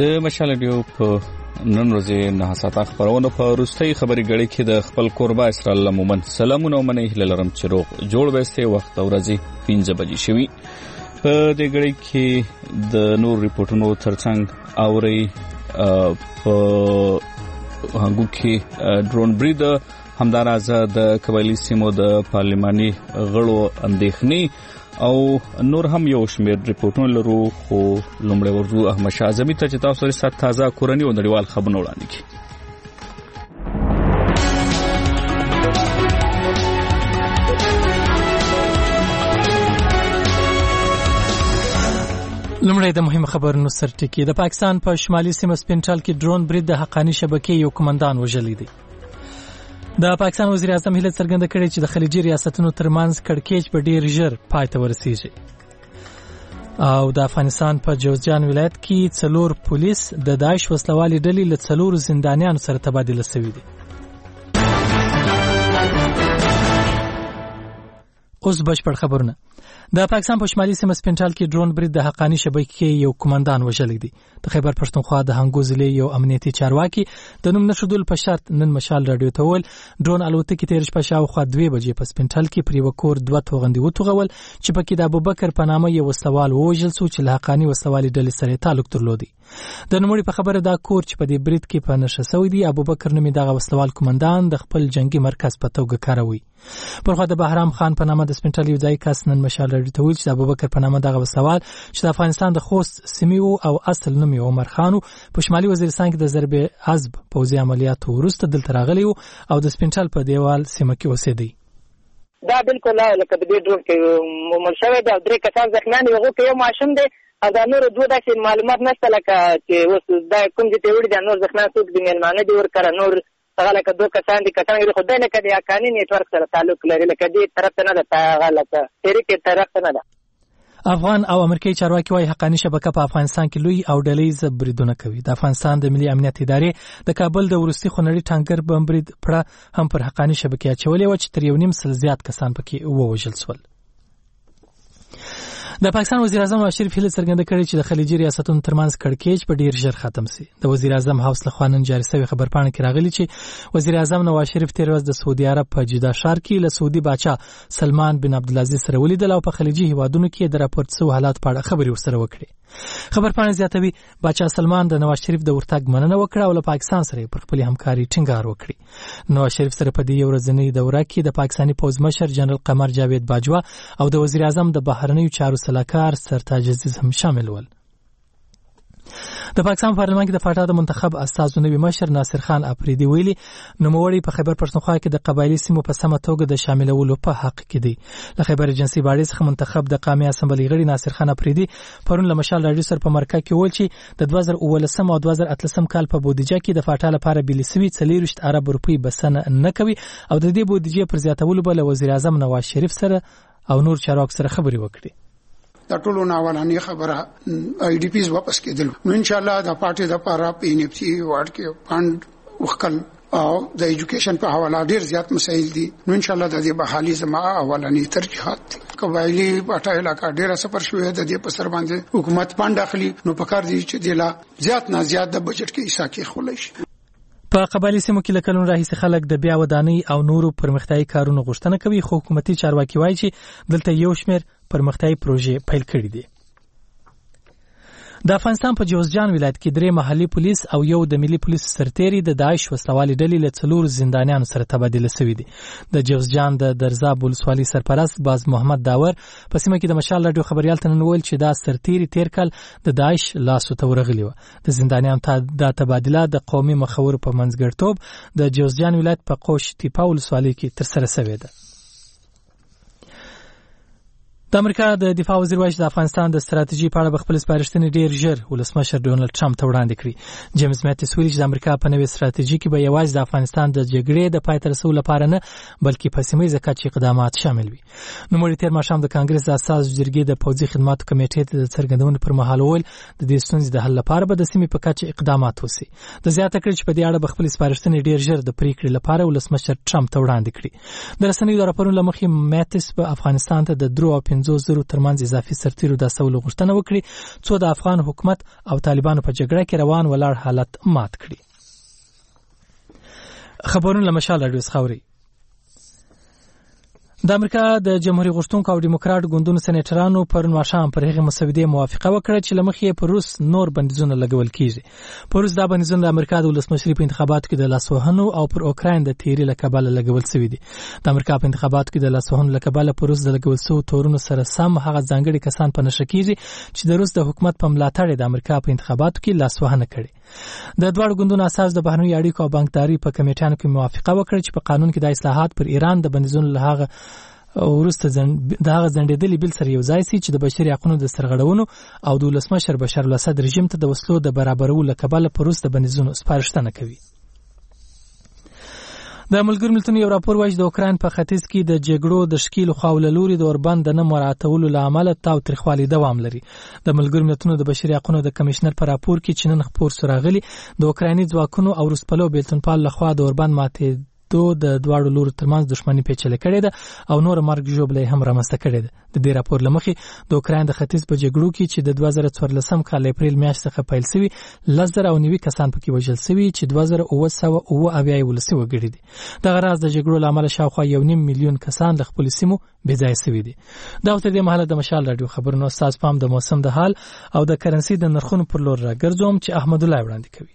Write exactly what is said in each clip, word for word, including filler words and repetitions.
د مشال رادیو په نن ورځې نه ساته خبرونه په روستۍ خبري غړي کې د خپل قربا اسرائیل مومن سلامونه ومنه هللرم چروغ جوړ وسته وخت ورځي پنځه بجې شوي په دې غړي کې د نور ریپورتونو ترڅنګ اوري په هغه کې ډرون برید همداراز د قبایلی سیمو د پارلماني غړو اندېښنې او نور هم یو شمېر ریپورتونه لرو خو لومړی ورځو احمد شاه اعظمي ته چې تاسو سره تازه کورنۍ او نړیوال خبرونه وړاندې کړي. لومړی د مهمه خبرونو سرټکی. د پاکستان په شمالي سیمه سپینټال کې ډرون برید د حقانی شبکې یو کمانډان وژلی دی. د پاکستان وزیر اعظم هیله څرګنده کړې چې د خلیجي ریاستونو ترمنځ کړکېچ په ډیر ژر پای ته ورسیږي. او د افغانستان په جوزجان ولایت کې څلور پولیس د داعش وسلوالي ډلې له څلور زندانیانو سره تبادله شوي دي. اوس بشپړ خبرونه. د پاکستان په شمالي سیمه سپینټال کې ډرون برید د حقانی شبکې یو کمانډان وژلی دی. د خیبر پښتونخوا د هنګو ضلع یو امنیتي چارواکي د نوم نشودل په شرط نن مشال رادیو ته وویل ډرون الوتکې تیر شپه شاوخوا دوه بجې په سپینټال کې پر یو کور دوه توغندي وتوغول چې پکې د ابوبکر په نامه یو وسلوال وژل شو چې له حقانی وسلوالي ډلې سره تعلق درلودي. د نوموړي په خبره دا کور چې په دې برید کې په نشه شوی دی ابوبکر نومي دغه وسلوال کمانډان د خپل جنگي مرکز په توګه کاروي. پرخوا د بهرام خان په نامه د سپینټال یو ځای کس نن مشال رادیو ته ویل چې د ابوبکر په نامه دغه وسلوال چې د افغانستان د خوست سیمې او اصل نوم یې عمر خان په شمالي وزیرستان کې د ضرب حزب پوځي عملیاتو وروسته دلته راغلی او د سپینټال په دیوال سیمه کې اوسېدی. دا بالکل لکه د دې ډول کې مومن شوی دا درې کسان زخمیان یو کې یو ماشوم دی او دا نور دوه داسې معلومات نشته لکه چې اوس دا کوم چې ته وړي دا نور زخمیان څوک دي میلمانه دي ورکړه نور هغه لکه دوه کسان دي کسان یې خدای لکه د حقانی نیټورک سره تعلق لري لکه دې طرف ته نه ده هغه لکه تحریک طرف ته نه ده. افغان او امریکایي چارواکي وايي حقانی شبکه په افغانستان کې لوی او ډلهییز بریدونه کوي. د افغانستان د ملي امنیت ادارې د کابل د وروستي خونړي ټانکر بم برید پړه هم پر حقانی شبکې اچولې و چې تر یو نیم سل زیات کسان پکې ووژل شول. د پاکستان وزیر اعظم نواز شریف هیله څرګنده کړې چې د خلیجي ریاستونو ترمنځ کړکېچ په ډیر ژر ختم شي. د وزیر اعظم هاوس له خوا نن جاري شوی خبرپاڼه کې راغلی چې وزیر اعظم نواز شریف تیر ورځ د سعودي عرب په جده ښار کې له سعودي باچا سلمان بن عبدالعزیز سره ولیدل او په خلیجي هیوادونو کې د راپورټ شوو حالات په اړه خبرې ورسره وکړې. خبرپاڼه زیاتوي باچا سلمان د نواز شریف د ورتګ مننه وکړه او له پاکستان سره پر خپل همکاري ټینګار وکړي. نواز شریف سره په دې ورځنۍ دوره کې د پاکستاني پوځ مشر جنرال قمر جاوید باجوا او د وزیر اعظم د بهرنیو چارو سلاکار سرتاج عزیز هم شامل ول. د پاکستان پارلمان کې د فاټا د منتخب استازو نوي مشر ناصر خان اپریدي ویلي نوموړی په خیبر پښتونخوا کې د قبایلی سیمو په سمه توګه د شاملولو په حق کې دی. له خیبر ایجنسی باډي څخه منتخب د قومي اسمبلی غړي ناصر خان اپریدي پرون له مشال رادیو سره په مرکه کې ویل چې د دوه زره اوولسم او دوه زره اتلسم کال په بودیجه کې د فاټا لپاره بلی سوي څلوېښت ارب روپۍ بسنه نه کوي او د دې بودیجې پر زیاتولو به له وزیر اعظم نواز شریف سره او نور چارواکو سره خبرې وکړي. دا ټولو ناولانی خبره آی ډی پیز واپس کېدل نو ان شاء الله د پارټي د لپاره په ان اف سی وارد کې فند وکړل او د ایجوکیشن په حواله ډیر زیات مسایل دي نو ان شاء الله د دې بحالي زما اولنی ترجیحات قبایلی پټا علاقہ ډیر سفر شوې د دې په سر باندې حکومت پاند داخلي نو پکار دي چې د زیات نه زیات د بجټ کې حصہ کې خولای شي. په قبایلی سیمو کې لکلون راهیسې خلک د بیا ودانۍ او نورو پرمختیايي کارونو غوښتنه کوي خو حکومتي چارواکي وایي چې دلته یو شمېر پرمختیايي پروژې پیل کړي دي. د افغانستان په جوزجان ولایت کې درې محلي پولیس او یو د ملي پولیس سرتیری د داعش وسلوالي ډلې له څلور زندانیانو سره تبادله شوي دي. د جوزجان د درزاب ولسوالۍ سرپرست باز محمد داور په سیمه کې د مشال رادیو خبريال ته نن ویل چې دا سرتیری تیر کال د داعش لاسو ته ورغلی و. د زندانیانو ته د تبادله د قومي مخورو په منځګړتوب د جوزجان ولایت په قوش تیپا ولسوالۍ کې ترسره شوې ده. د امریکا د دفاع وزیر وایي چې د افغانستان د ستراتیژي په اړه خپل سپارښتنې ډیر ژر ولسمشر ډونالد ټرمپ ته وړاندې کړي. جیمز میټس ویلي چې د امریکا په نوې ستراتیژي کې به یوازې د افغانستان د جګړې د پای ته رسولو لپاره نه بلکې په سیمه ییزه کچه اقدامات شامل وي. نوموړي تیر ماښام د کانګرس د اساسي جرګې د پوځي خدماتو کمیټې ته د څرګندونې پر مهال وویل د دې ستونزې د حل لپاره به د سیمې په کچه اقدامات وشي. د زیاته کړ چې په دې اړه به خپل سپارښتنې ډیر ژر د پریکړې لپاره ولسمشر ټرمپ ته وړاندې کړي. د رسنیو د راپورونو له مخې میټس په افغانستان ته د درو او پنځوس زرو ترمنځ اضافي سرتیرو د استولو غوښتنه وکړي څو د افغان حکومت او طالبانو په جګړه کې روان ولاړ حالت مات کړي. خبرونه له مشال راډیو څخه اورئ. د امریکا د جمهوریت غوښتونکو او ډیموکراټ ګوندونو سېنیټرانو پرون ماښام پر هغې مسودې موافقه وکړه چې له مخې پر روس نور بندیزونه لګول کیږي. پر روس دا بندیزونه د امریکا د ولسمشرۍ په انتخاباتو کې د لاسوهنو او پر اوکراین د تیري له کبله لګول شوي دي. د امریکا په انتخاباتو کې د لاسوهنو له کبله پر روس د لګول شویو تورونو سره سم هغه ځانګړي کسان په نښه کیږي چې د روس د حکومت په ملاتړ د امریکا په انتخاباتو کې لاسوهنه کړې. د دواړو ګوندونو اساس د بهرنیو اړیکو او بانکداري په کمیټیانو کې موافقه وکړه چې په قانون کې د اصلاحات پر ایران د بندیزونو له هغه وروسته د هغه ځنډېدلي بیل سره یو ځای سي چې د بشري حقوقو د سرغړونو او د ولسمشر بشار الاسد رژیم ته د وسلو د برابرولو له کبله پر روس د بندیزونو سپارښتنه کوي. د ملګرو ملتونو یو راپور وايي د اوکراین په ختیځ کې د جګړو د شکیلو خواوله لوري د اوربند د نه مراعاتولو له امله تاو تریخوالي دوام لري. د ملګرو ملتونو د بشري حقوقو د کمشنر په راپور کې چې نن خپور سره غلي د اوکرایني ځواکونو او روسپلو بیلتونپال لخوا د اوربند ماته دو د دواړو لورو ترمنځ دښمني پیچلې کړې ده او نور مرګ ژوبلې هم رامنځته کړې ده. د دې راپور لمخې د اوکراین د ختیځ په جګړو کې چې د دوه زره څوارلسم کال اپریل میاشتې څخه پیل شوي لس زره او نوي کسان پکې وژل شوي چې دوه زره اوه سوه اوه اویا یې ولسي وګړي دي. دغه راز د جګړو له امله شاوخوا یو نیم میلیون کسان له خپلو سیمو بې ځایه شوي دي. دا تر دې مهاله د مشال راډیو خبرونو ستاسو پام د موسم د حال او د کرنسي د نرخونو پر لور راګرځوم چې احمد الله وړاندې کوي.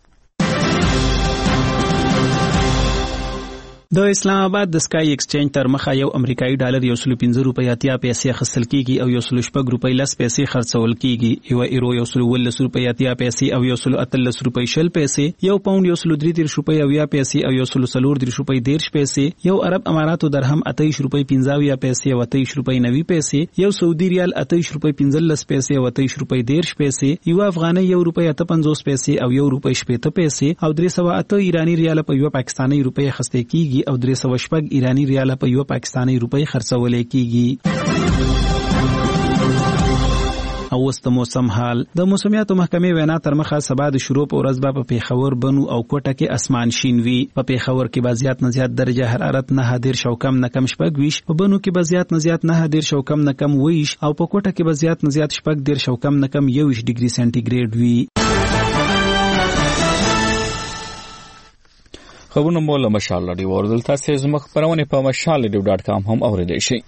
د اسلام آباد د سکای ایکسچینج تر مخه یو امریکایي ډالر یو سل پنځه روپۍ اتیا پیسې اخیستل کیږي او یو سل شپږ روپۍ لس پیسې خرڅول کیږي. یو ایرو یو سل ولس روپۍ اتیا پیسې او یو سل اتلس روپۍ شل پیسې، یو پاوند یو سل درې دېرش روپۍ اویا پیسې او یو سل څلور دېرش روپۍ دېرش پیسې، یو عرب اماراتو درهم اتهیش روپۍ پنځه اویا پیسې او اتهیش روپۍ نوي پیسې، یو سعودي ریال اتهیش روپۍ پنځلس پیسې او اتهیش روپۍ دېرش پیسې، یو افغانۍ یو روپۍ اته پنځوس پیسې او یو روپۍ شپېته پیسې او درې سوه اته ایراني ریال په یو پاکستاني روپۍ اخیستل کیږي او درې سوه شپږ ایرانی ریال په یو پاکستاني روپۍ خرڅول کیږي. او وست موسم حال. د موسمیاتو محکمې وینا تر مخه سبا د شروع په ورځ به په پیښور، بنو او کوټه کې اسمان شین وي. په پیښور کې به زیات نه زیات درجه حرارت نه دېرش او کم نه کم شپږ ویش، په بنو کې به زیات نه زیات نه دېرش او کم نه کم ویش او په کوټه کې به زیات نه زیات شپږ دېرش او کم نه کم یویش ډیګري سانتیګریډ وي. خبرونه مو له مشال راډیو اوریدل. تاسو زموږ خبرونه په مشال راډیو ډاټ کام هم اوریدلی شئ.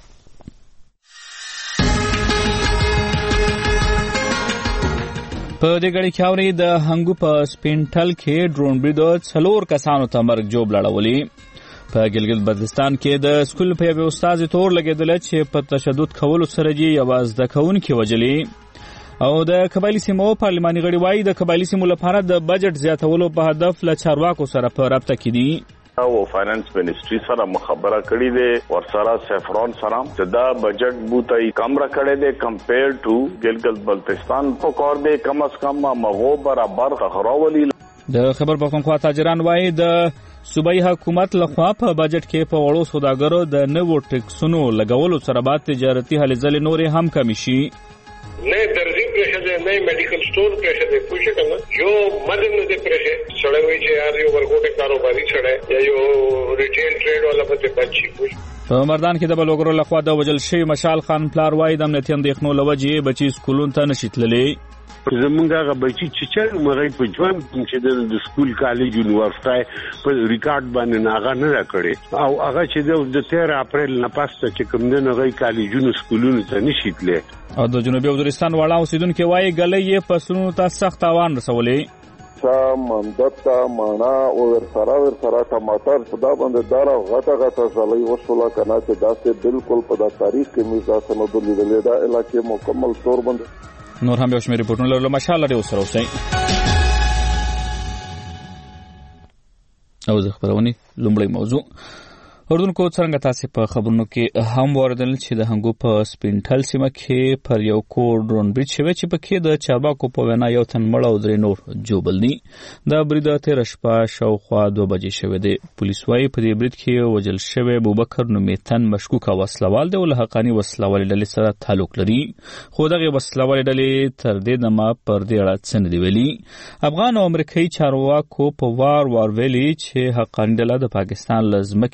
په دې غړي کې اوري د هنګو په سپینټل کې ډرون برید څلور کسانو ته مرګ جوړ لړولي. په ګلګت بلتستان کې د سکول په یو استاد تور لګیدل چې په تشدد کولو سره یې یواز د کونکي وجلي. او د قبایلی سیمو پارلماني غړي وایي د قبایلی سیمو لپاره د بجټ زیاتولو په هدف له چارواکو سره په رابطه کې دي. او فاینانس منیسټری سره مخابره کړې ده ورسره سفرون سره چې دا بجټ بوتای کم را کړې ده کمپیر ټو ګلګت بلتستان په کور ده کم از کم مغو برابر خراولي. د خبر پښتونخوا تاجران وایي د صوبایي حکومت لخوا په بجټ کې په وړو سوداګرو د نوو ټیکسونو لګولو سره بعد تجارتي هلې ځلې نورې هم کمی شي. نه درځي پرشه ده، نه میډیکل سٹور پرشه ده، پوښښ کنه یو مدن نه ده پرشه سره وی چې یار یو ورګوټه کاروباري سره یا یو ریټیل ټریډ ولا پته بچي. په مردان کې د بلوګرو لخوا د وجل شي مشال خان پلار وای د امنیتي اندېښنو لوجې بچي سکولون ته نشیتللې. زمونږ هغه بچي چې چل مغې په ژوند چې د سکول کالج یونیورسيټي په ریکارډ باندې ناغه نه راکړي او هغه چې د تیر اپریل نه پاسته چې کوم د نغې کالجونو سکولونو ته نشیتلې. او د جنوبي وزیرستان واړه اوسیدونکو وایي ګلې یې فصلونو ته سخت تاوان رسولې. مندتا مانا او ورسره ورسره ټماټر په دا باندې دارا غټه غټه ځلې وشولا کنه چې دا څه بالکل په دا تاریخ کې موږ دا سمو لیدلې دا علاقې مکمل تور باندې. نور هم یو شمېر ریپورټونه لرلو. مشال راډیو سره اوسئ. او زه خبرونه لومړی موضوع اردوونکو څنګه تاسو په خبرونو کې هم واردل چې د هنګو په سپینټل سیمه کې پر یو کور ډرون برید شوی چې پکې د چارواکو په وینا یو تن مړ او درې نور جوبل دي. دا برید تیر شپه شاوخوا دوه بجې شوی دی. پولیس وايي په دې برید کې وژل شوی ابوبکر نومیتن مشکوک وسلوال دی او له حقاني وسلوال ډلې سره تعلق لري. خو دغه وسلوال ډلې تر دې دمه پر دې اړه څه نه دی ویلي. افغان او امریکایي چارواکو په وار وار ویلي چې حقاني ډله د پاکستان لزمکه په افغان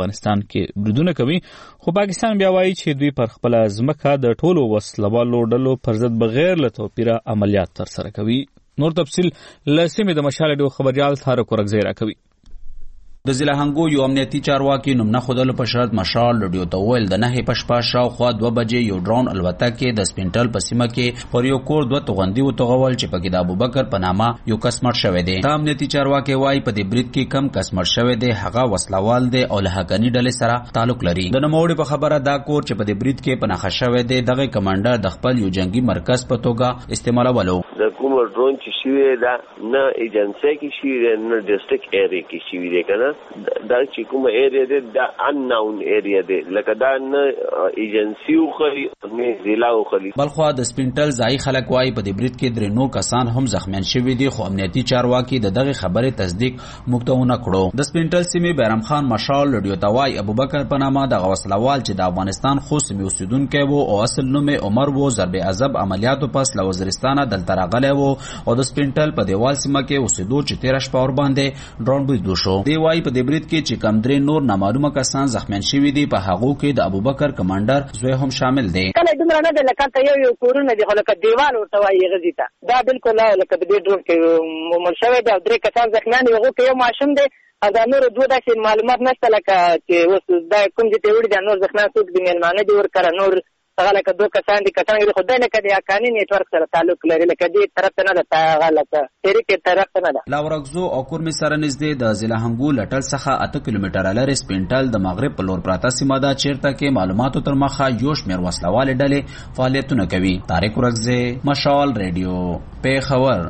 افغانستان کې بریدونه کوي خو پاکستان بیا وایي چې دوی پر خپل ځمکه د ټولو وسلوالو ډلو پر ضد بغیر له توپیره عملیات ترسره کوي. نور تفصیل له سیمې د مشال ډیو خبريال طارق ورغزی راکوي. د ضلع هنګو یو امنیتي چارواکي نوم نه خودلو په شرط مشال رادیو ته ویل د نه پښپا شاوخوا دوه بجې یو ډرون الوتکه د سپینټل په سیمه کې پر یو کور دوه توغندي و توغول چې پکې د ابوبکر په نامه یو کس مړ شوی دی. د امنیتي چارواکي وایي په دې برید کې کم کس مړ شوی دی هغه وسلوال دی او له حقانی ډلې سره تعلق لري. د نوموړي په خبره دا کور چې په دې برید کې په نخښه شوی دی دغه کمانډر د خپل یو جنگي مرکز په توګه استعمالولو. د کوم ډرون چې شوی دا نه ایجنسی کې شوی نه ډیسټریکټ ایریا کې شوی دی کنه دا چې کوم ایریا دی دا ان ناون ایریا دی لکه دا نه ایجنسی او خلی نه ضلع او خلی. بلخو د سپینټل ځای خلک وایي په دې برید کې درې نو کسان هم زخمیان شوي دي خو امنیتي چارواکي د دغه خبرې تصدیق مکتونه کړو. د سپینټل سیمې بیرم خان مشال رادیو توای ابوبکر په نامه د غوسلوال چې د افغانستان خو سیمې اوسیدونکو وو او اصل نوم عمر وو ضرب عذاب عملیاتو پس له وزیرستان دلته راغلی وو او د سپینټل په دیوال سیمه کې اوسیدو چې تیر شپه ور باندې ډرون برید وشو. دی وایي په دې برید کې چې کم درې نور نامعلومه کسان زخمیان شوي دي په هغو کې د ابوبکر کمانډر زوی هم شامل دی. کله دومره نه ده لکه یو یو کورونه دي خو لکه دیوال ورته وایي غزي ته دا بالکل لکه د دې ډرون کې مړ شوی دی او درې کسان زخمیان دي هغو کې یو ماشوم دی او دا نور دوه داسې معلومات نشته لکه چې اوس دا کوم چې ته وړي دا نور زخمیان څوک دي میلمانه دي ورکره نور هغه لکه دوه کسان دي کسان دي خو دا لکه د حقاني نیټورک سره تعلق لري لکه دې طرف ته نه ده هغه لکه شریکې طرف ته نه ده. لا ورغزو او کورمې سره نږدې د ضلع هنګو لټل څخه اته کیلومتره لرې سپینټل د مغرب په لور پراته سیمه ده چیرته کې معلوماتو تر مخه یو شمېر وسلوالې ډلې فعالیتونه کوي. طارق ورغزی مشال ریډیو پیښور.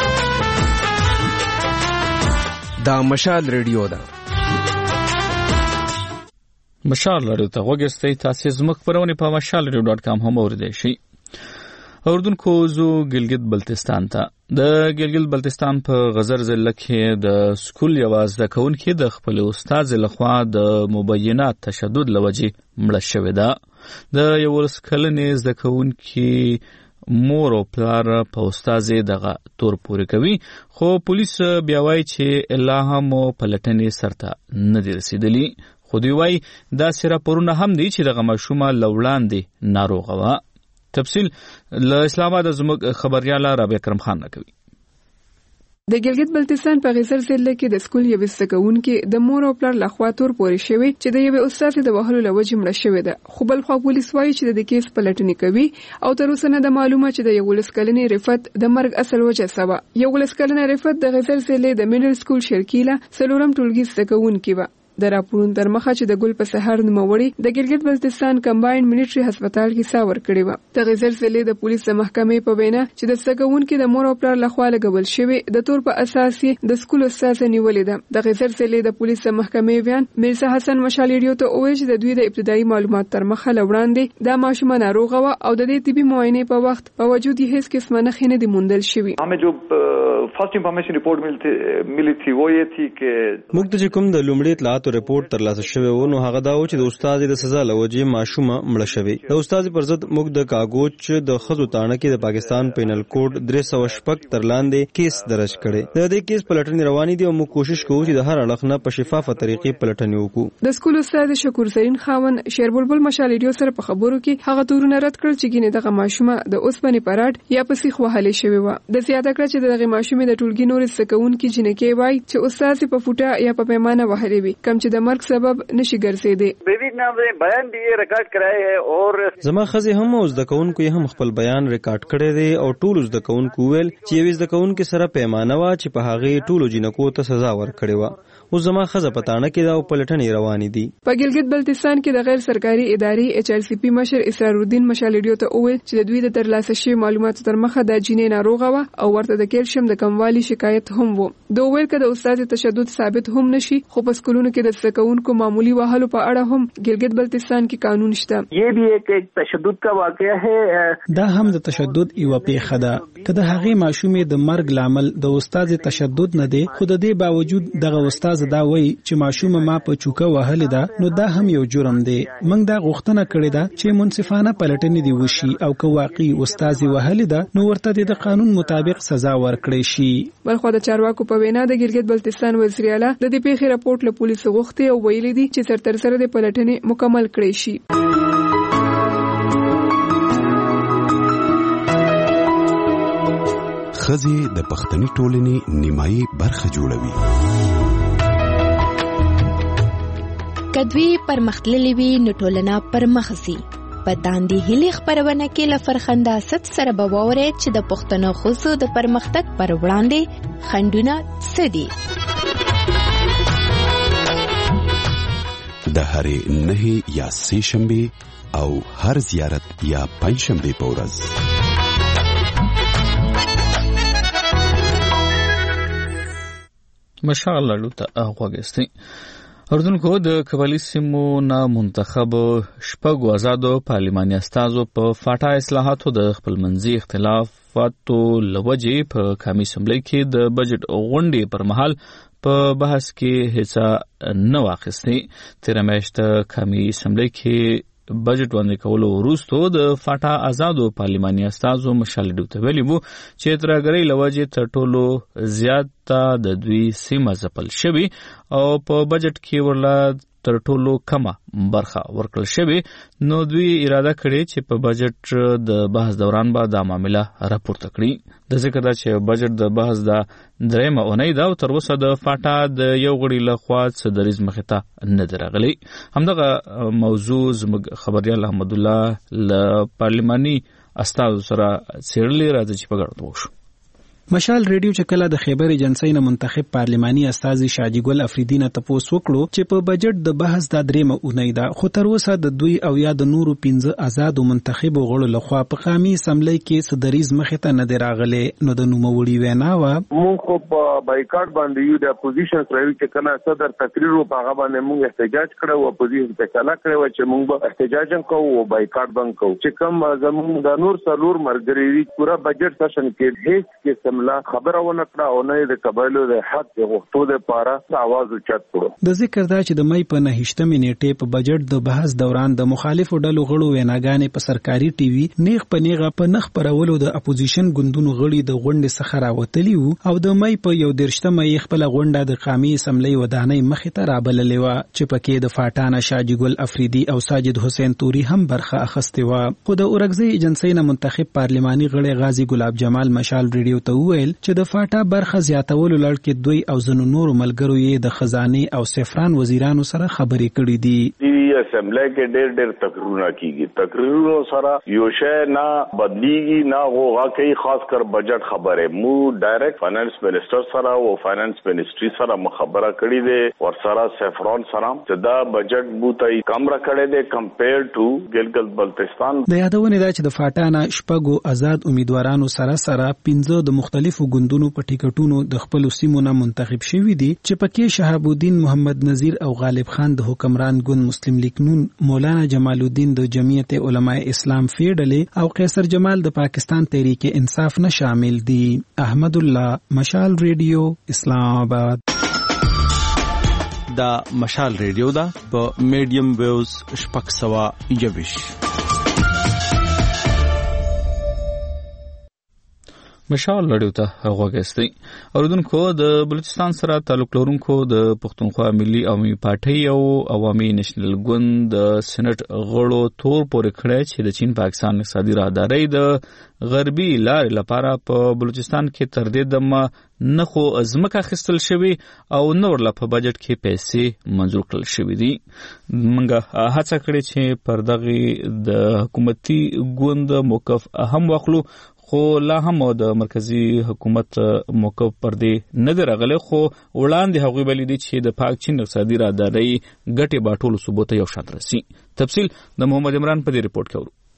دا مشال ریډیو ده. مشال رادیو ته وګورئ تاسو زموږ خبرونه په مشال ریډیو ډاټ کام هم اوریدئ شئ. اردوونکو زو ګلګت بلتستان ته د ګلګت بلتستان په غزر ضلع کې د سکول یو زده کوونکي د خپل استاد لخوا د مبینات تشدد لوجې مړه شوې ده. د یو کلنې زده کوونکي مور او پلار په استاد دغه تور پورې کوي خو پولیس بیا وایي چې الله هم پلټنې سرته نه دي رسیدلي. خو دوی وایي دا سره پرونه هم دي چې دغه ماشومه لوړاندې ناروغه وه. تفصیل له اسلام آباد زموږ خبريال رابعه کرم خان راکوي. د ګلګت بلتستان په غزر ضلع کې د سکول یو زده کوونکي د مور او پلار لخوا تور پورې شوی چې د یو استاد د وهلو لوجې مړه شوې ده. خو بل خو پولیس وایي چې د کیس پلټنې کوي او تر اوسه نه د معلومه چې د یو لسکلنې رفت د مرګ اصل وجه سبا. یو لسکلنې رفت د غزر ضلع د میډل سکول شرکیله سلورم ټولګي زده کوونکي و. د راپورونو تر مخه چې د ګل په سحر نوموړي د ګلګت بلتستان کمباین ملټري هسپتال کې ساور کړی و. د غزر ضلع د پولیس محکمې په وینا چې د زده کوونکي د مور او پلار لخوا لګول شوی د تور په اساس د سکول استاد نیولې ده. د غزر ضلع د پولیس محکمې بیان میرزا حسن مشالیریو ته وویل چې د دوی د ابتدایي معلومات تر مخه لوړاندې دا ماشومه ناروغه و او د دې طبي معاینې په وخت په وجود یې هیڅ قسمه نښې نه دي موندل شوي. हमें जो first information report मिलती मिली थी वो ये थी कि موږ ته کوم د لومړي اطلاعاتو رپورت ترلاسه شوی و نو هغه دا و چې د استاد د سزا لوجې ماشومه مړه شوی. د استاد پر ضد موږ د کاغوچ د خزو تانه کې د پاکستان پینل کوډ درې سوه شپږ تر لاندې کیس درج کړي. د دې کیس پلټنې روانې دي او موږ کوشش کوو چې د هر اړخ نه په شفافه طریقې پلټنې وکړو. د سکول استاد شکور زرین خاون شیر بلبل مشالیریو سره په خبرو کې هغه تورونه رد کړل چې ګینه دغه ماشومه د اوسپنې پراټ یا په سیخ وهلې شوی و. د زیاته کړ چې دغه ماشومه د ټولګي نور سکون کې جنکه وای چې استاد په فوټه یا په پیمانه وهلې وي کم چې د مرګ سبب نشي ګرځېدي. بیبي نام یې بیان دی ریکارډ کړای ہے او زما خزه هم اوس د کونکو هم خپل بیان ریکارډ کړی دی او ټول د کونکو ویل چې یو د کونکو سره پیمانه وا چې په هغه ټولو جنکو ته سزا ورکړي و. او زما خزه پتاڼه کې دا پلټنې روانې دي. په ګلګت بلتستان کې د غیر سرکاري ادارې ایچ ار سی پی مشر اسرار الدین مشالیریو ته وویل چې د دوی د ترلاسه شوی معلوماتو تر مخه د جینې ناروغه و او ورته د کیلشیم د کموالي شکایت هم و. دوی ویل چې د استاد تشدد ثابت هم نشي خو په سکولونو کې د سکونکو معمولی وهلو په اړه هم ګلګت بلتستان کې قانون شته. یہ بھی ایک ایک تشدد کا واقعہ ہے. دا هم د تشدد یو پیښه ده. کله هغه ماشومې د مرګ لامل د استاد تشدد نه دی خو د دې باوجود دغه استاد استاد دا وایي چې ماشوم ما په چوکه وهلې ده نو دا هم یو جرم دی. موږ دا غوښتنه کړې ده چې منصفانه پلټنې دی وشي او که واقعي استاد وهلې ده نو ورته د قانون مطابق سزا ورکړي شي. بلخو د چارواکو په وینا د ګلګت بلتستان وزیر اعلی د دې پیښې راپورټ له پولیسو غوښتي او ویلي دي چې سرترسره د پلټنې مکمل کړي شي. ښځې د پښتني ټولنې نیمایي برخه جوړوي. کدوی پرمختللې وي نو ټولنه پرمخ ځي. په داندې هلي خبرونه کې له فرخنده ست سره به واورئ چې د پښتنو ښځو د پرمختګ پر وړاندې خنډونه څه دي. د هرې نهې یا سې شنبې او هر زیارت یا پنځ شنبې په ورځ مشال لړو ته غوږیستئ. اردوونکو د قبایلي سیمو نه منتخب شپږو آزادو پارلماني استازو په فاټا اصلاحاتو د خپلمنځي اختلافاتو له وجې په قومي اسمبلۍ کې د بجټ غونډې پر مهال په بحث کې هیڅ نه واخیستې. تېره میاشت قومي اسمبلۍ کې بجټ وړاندې کولو وروسته د فاټا آزادو پارلماني استازو مشال لړو ته ویلي وو چې ترګرۍ له وجې تر ټولو زیاته د دوی سیمه ځپل شوې او په بجټ کې ورله تر ټولو کمه برخه ورکړل شوې. نو دوی اراده کړې چې په بجټ د بحث دوران به دا معامله راپورته کړي. د ذکر دا چې بجټ د بحث د درېمه اونۍ ده او تر اوسه د فاټا د یو غړي لخوا څه دریځ مخې ته نه دی راغلی. همدغه موضوع زموږ خبریال احمد الله له پارلماني استازو سره څېړلې راځي چې په ګډه وشو. مشال ریډیو چې کله د خیبر ایجنسی نه منتخب پارلماني استازي شاجي ګل افریدي نه تپوس وکړو چې په بجټ د بحث د درېمه اونۍ ده خو تر اوسه د دوی او یا د نورو پنځه آزادو منتخبو غړو لخوا په قومي اسمبلۍ کې څه دریځ مخې ته نه دی راغلی. نو د نوموړي وینا وه موږ خو په بایکاټ باندې یو د اپوزیشن سره یو چې کله صدر تقریر و په هغه باندې موږ احتجاج کړو او اپوزیشن ته کله کړو چې موږ به احتجاج کوو او بایکاټ باندې کوو چې کوم زموږ د نور سلور مرګري پورا بجټ سیشن کې هیڅ قسم لا خبره ونه کړه او نه د قبایلو د حق د غوښتو لپاره आवाज اوچت کړو. د ذکر دا چې د مې په نهشتمې نیټې په بجټ د بحث دوران د مخالفو ډلو غړو ویناګانې په سرکاري ټي وي نیغ په نیغه په نخ پرولو د اپوزیشن ګوندونو غړي د غونډې څخه راوتلي وو او د مې په یو دېرشتمه یې خپله غونډه د قومي اسمبلۍ ودانۍ مخې ته رابللې وه چې پکې د فاټانه شاجي ګل افریدي او ساجد حسین توري هم برخه اخیستې وه. خو د اورګزۍ ایجنسۍ نه منتخب پارلماني غړی غازي ګلاب جمال مشال ریډیو ته وویل چې د فاټا برخه زیاتولو لړ کې دوی او ځینو نورو ملګرو یې د خزانې او سفران وزیرانو سره خبرې کړې دي. اسمبلی کې ډېر ډېر تقریرونه کیږي. تقریرونو سره یو شی نه بدلیږي نه غوغا کوي. خاص کر بجټ خبره مو ډایرکټ فاینانس منسٹر سره او فاینانس منسټري سره مخابره کړې ده ور سره سفران سره چې دا بجټ بوتای کم را کړې ده کمپیر ټو ګلګت بلتستان. د یادونه ده چې د فاټانه شپږو آزاد امیدوارانو سره سره پنځه د مختلفو ګوندونو په ټیکټونو د خپل سیمو نه منتخب شوي دي چې پکې شهاب الدین محمد نذیر او غالب خان د حکمران ګوند مسلم لیگ نون، مولانا جمال الدین د جمعیت علماء اسلام فیډلې او قیصر جمال د پاکستان تحریک انصاف نه شامل دي. احمد الله، مشال ریډیو، اسلام آباد. دا مشال ریډیو دا په میډیم ویوز شپږ سوه یوویشت. مشال لړیو ته غوږیستئ. اوریدونکو د بلوچستان سره تعلق لرونکو د پښتونخوا ملي عوامي پارټۍ او عوامي نېشنل ګوند د سېنات غړو تور پورې کړی چې د چین پاکستان اقتصادي راهدارۍ د غربي لارې لپاره په بلوچستان کې تر دې دمه نه خو ځمکه اخیستل شوې او نه ورله په بجټ کې پیسې منظور کړل شوې دي. موږ هڅه کړې چې پر دغې د حکومتي ګوند موقف هم واخلو، خو لا هم د مرکزی حکومت موقف پر دې نه دی راغلی، خو وړاندې هغوی ویلي دي چې د پاک چین اقتصادي راهدارۍ ګټې به ټولو صوبو ته یو شان رسي. تفصیل د محمد عمران په دې رپورټ کې اورو.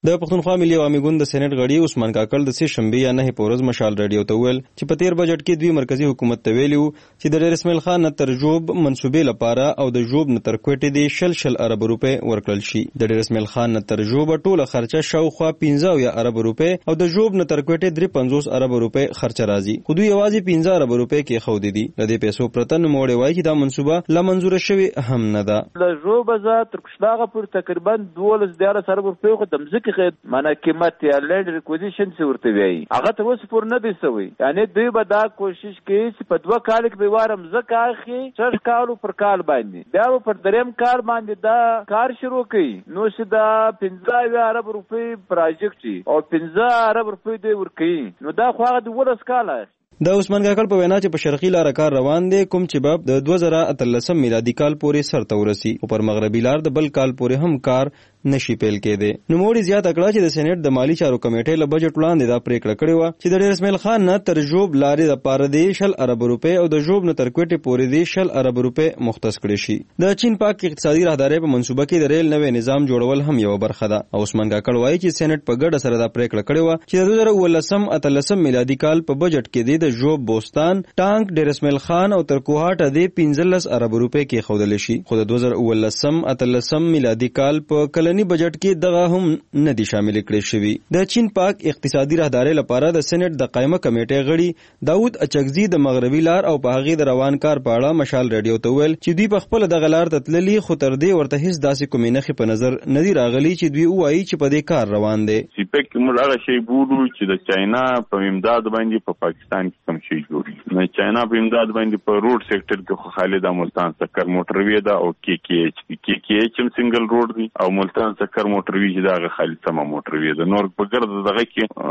د پښتونخوا ملي عوامي ګوند د سېنات غړي عثمان کاکړ د سې شنبې یا نه پورز مشال رادیو ته ویل چې په تیر بجټ کې دوی مرکزی حکومت ته ویلو چې د ډیر اسماعیل خان تر جوب منسوبې لپاره او د جوب نه تر کوټې د شل شل ارب روپے ورکړل شي. د ډیر اسماعیل خان تر جوب ټوله خرچه شاوخوا پنځه یا ارب روپے او د جوب نه تر کوټې درې پنځوس ارب روپے خرچه راځي. خو دوی یوازې پنځه ارب روپے کې خو دي. د دې پیسو پرته نو موړې وایي چې دا منسوبه لا منزور شوی هم نه ده. د جوب ز تر کښلاغه پر تقریبا دوولس دیاره ارب روپے خو د مزکی خې معنا قیمت یا لند ریکوزیشن څه ورته وایي هغه ته اوس پور نه دی سوی. یعنی دوی به دا کوشش کوي چې په دوه کال کې به وارم زکه اخی څر کالو پر کال باندې بیا پر دریم کال باندې دا کار شروع کړي نو چې دا پنځه ارب روپے پروژیکټ او پنځه ارب روپے دی ورکړي نو دا خو هغه د ولس کال د عثمان کاکړ په وینا چې په شرقي لار کار روان دي کوم چې باب د دوه زره اتلسم میلادي کال پورې سرته ورسي او پر مغربي لار د بل کال پورې هم کار نشي پیل کېده. نو موړي زیات اکړه چې د سېنات د مالی چارو کمیټې له بجټ وړاندې دا پریکړه کړې و چې د ډیر اسماعیل خان نه تر جوب لارې د پاره دی شل ارب روپے او د جوب نه تر کوټې پورې دی شل ارب روپے مختص کړي شي. د چین پاک اقتصادي راهداري په منصوبه کې د ریل نوې نظام جوړول هم یو برخه ده. عثمان کاکړ وایي چې سېنات په ګډه سره دا پریکړه کړې و چې د دوه زره اوولسم اتلسم میلادي کال په بجټ کې د جوب بوستان ټانک ډیر اسماعیل خان او تر کوهاټه دی پنځلس ارب روپے کې خودل شي. خو د دوه زره اوولسم اتلسم میلادي کال په کلنی بجټ کې هم ندي شامل کړي شوی. د چین پاک اقتصادي راهداري لپاره د سېنات د قائمه کمیټې غړي داود اچکزي د مغربي لار او په هغه د روان کار په اړه مشال رادیو ته ویل چې دوی په خپل د غلار تتللی خو تر دې ورته هیڅ داسې کومې نخې په نظر ندي راغلي چې دوی وایي چې په دې کار روان دي. سیپک موږ هغه شی ګورو چې د چاینا په امداد باندې په پاکستان کې کوم شی جوړي نه چاینا په امداد باندې په روډ سېکټر کې خالد ملتان سکر موټروي دا او کې کې ایچ کې کې ایچ سنگل روډ دی او ملتان سکر موټر وی دا خالد سما موټر وی د نور په ګرد دغه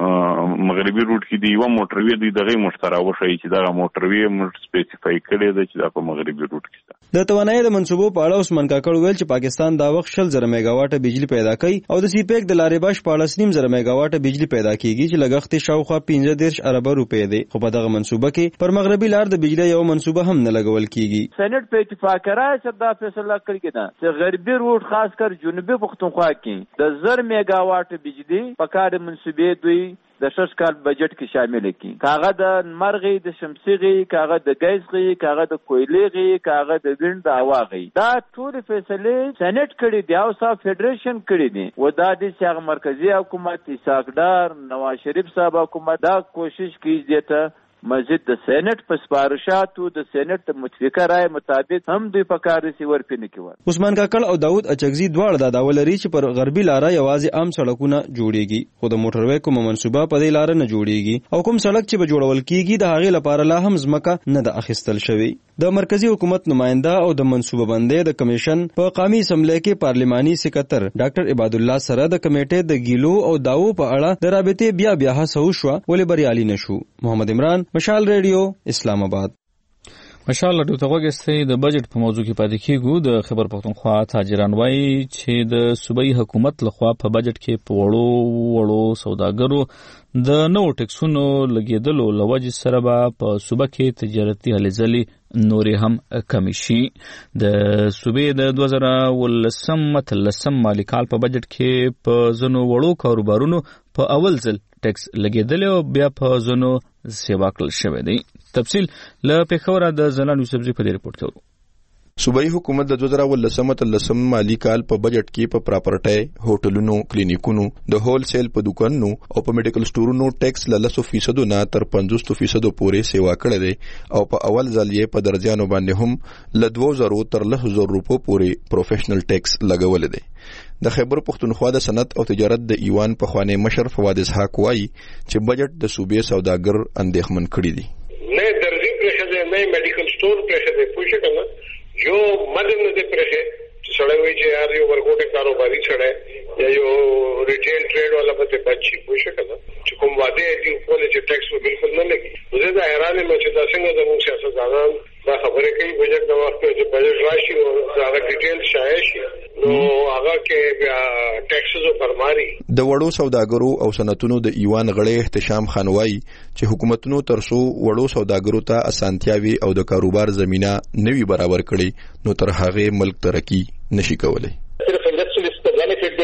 کې مغربي روټ کې دی یو موټر وی دی دغه مشترک وشي چې دا موټر وی موږ سپیسیفای کړی دی چې دا په مغربي روټ کې د توانایي د منصوبو په اړه عثمان کاکړ ویل چې پاکستان دا وخت شل زره میگا واټه بجلی پیدا کوي او د سی پیک د لارې باش پاړس نیم زره میگا واټه بجلی پیدا کیږي چې لګښت شاوخوا پنځه دېرش ارب روپے دی. خو په دغه منصوبه کې پر مغربي لار د بجلی یو منصوبه هم نه لګول کیږي. سېنات په اتفاق راځي چې دا فیصله کړی کړه چې غربي روټ خاص کر جنوبي پښتونخوا کې د زر میگا واټ بجلی په کار منسوبې دوی د شش کال بجټ کې شامل کی. کاغه د مرغي د شمسيغي کاغه د ګیسغي کاغه د کویلیغي کاغه د ویند د هواغي دا ټول فیصله سېنات کړي دی او صاحب فدریشن کړي دي و دا د سیاغ مرکزی حکومت اساقدار نواز شریف صاحب حکومت دا کوشش کوي چې مزید د سېنات په سپارښتاتو د سېنات د متفقه رائے مطابق هم دوی په کار رسي ورپنه کوي. عثمان کاکړ او داود اچکزي دواړه د داول لري چې پر غربي لار یوازې عام سړکونه جوړيږي خو د موټروي کوم منصوبه په دې لار نه جوړيږي او کوم سړک چې به جوړول کیږي د هغه لپاره لا هم ځمکه نه د اخیستل شوی. د مرکزی حکومت نماینده او د منصوبه بندۍ د کمیشن په قومي اسمبلی کې پارلماني سکرټر ډاکټر عباد الله سره د کمیټې د ګیلو او داو په اړه د رابطې بیا بیا هڅه وشوه ولې بریالي نشو. محمد عمران مشال ریډیو اسلام آباد. مشال رادیو ته وګورئ د بجټ په موضوع کې پاتې کیږو. د خبر پښتونخوا تاجران وایي چې د صوبایي حکومت لخوا په بجټ کې په وړو وړو سوداګرو د نوو ټکسونو لګیدلو لوجې سره به په صوبه کې تجارتي هلې ځلې نورې هم کمی شي. د صوبې د دوه زره اوولسم اتلسم مالي کال په بجټ کې په ځینو وړو کاروبارونو په اول ځل ټکس لګیدلی او بیا په ځینو سیوا کړل شوی دی. تفصیل له پېښوره د زلان یوسفزي په دې رپورټ کې. صوبایي حکومت د دوه زره اوولسم اتلسم مالي کال په بجټ کې په پراپرټۍ، هوټلونو، کلینیکونو، د هول سیل په دکانونو او په میډیکل سٹورونو ټیکس له لسو فیصدو نه تر پنځوس فیصدو پورې سیوا کړی دی او په اول ځل یې په درجیانو باندې هم له دوه زرو تر لسو زرو روپو پورې پروفیشنل ټیکس لګولی دی. د خیبر پښتونخوا د صنعت او تجارت د ایوان پخوانی مشر فواد اسحاق وایي چې بجټ د صوبې سوداګر اندېښمن کړي دي. نه درځي پرېښه نه میډیکل سٹور پرېښه پوه شو کنه یو مدن نه پرېښه سړی وایي چې یار یو ورکوټه کاروباري سړی یا یو ریټیل ټریډ والا به بچي پوه شو کنه چې کوم واده دی په لږ ټیکس بالکل نه لګي. زه دا حیران یم چې دا څنګه زموږ سیاستدانان دا خبرې کوي بجټ د وخت چې بجټ راشي او هغه ډیټیل شایع شي نو هغه کې بیا ټیکسز فرماري. د وړو سوداګرو او صنعتونو د ایوان غړی احتشام خان وایي چې حکومتونو ترڅو وړو سوداګرو ته اسانتیاوي او د کاروبار زمينه نوي برابر کړي نو تر هغه ملک ترقی نشي کولای. صرف انډستریز ته بینیفټ دی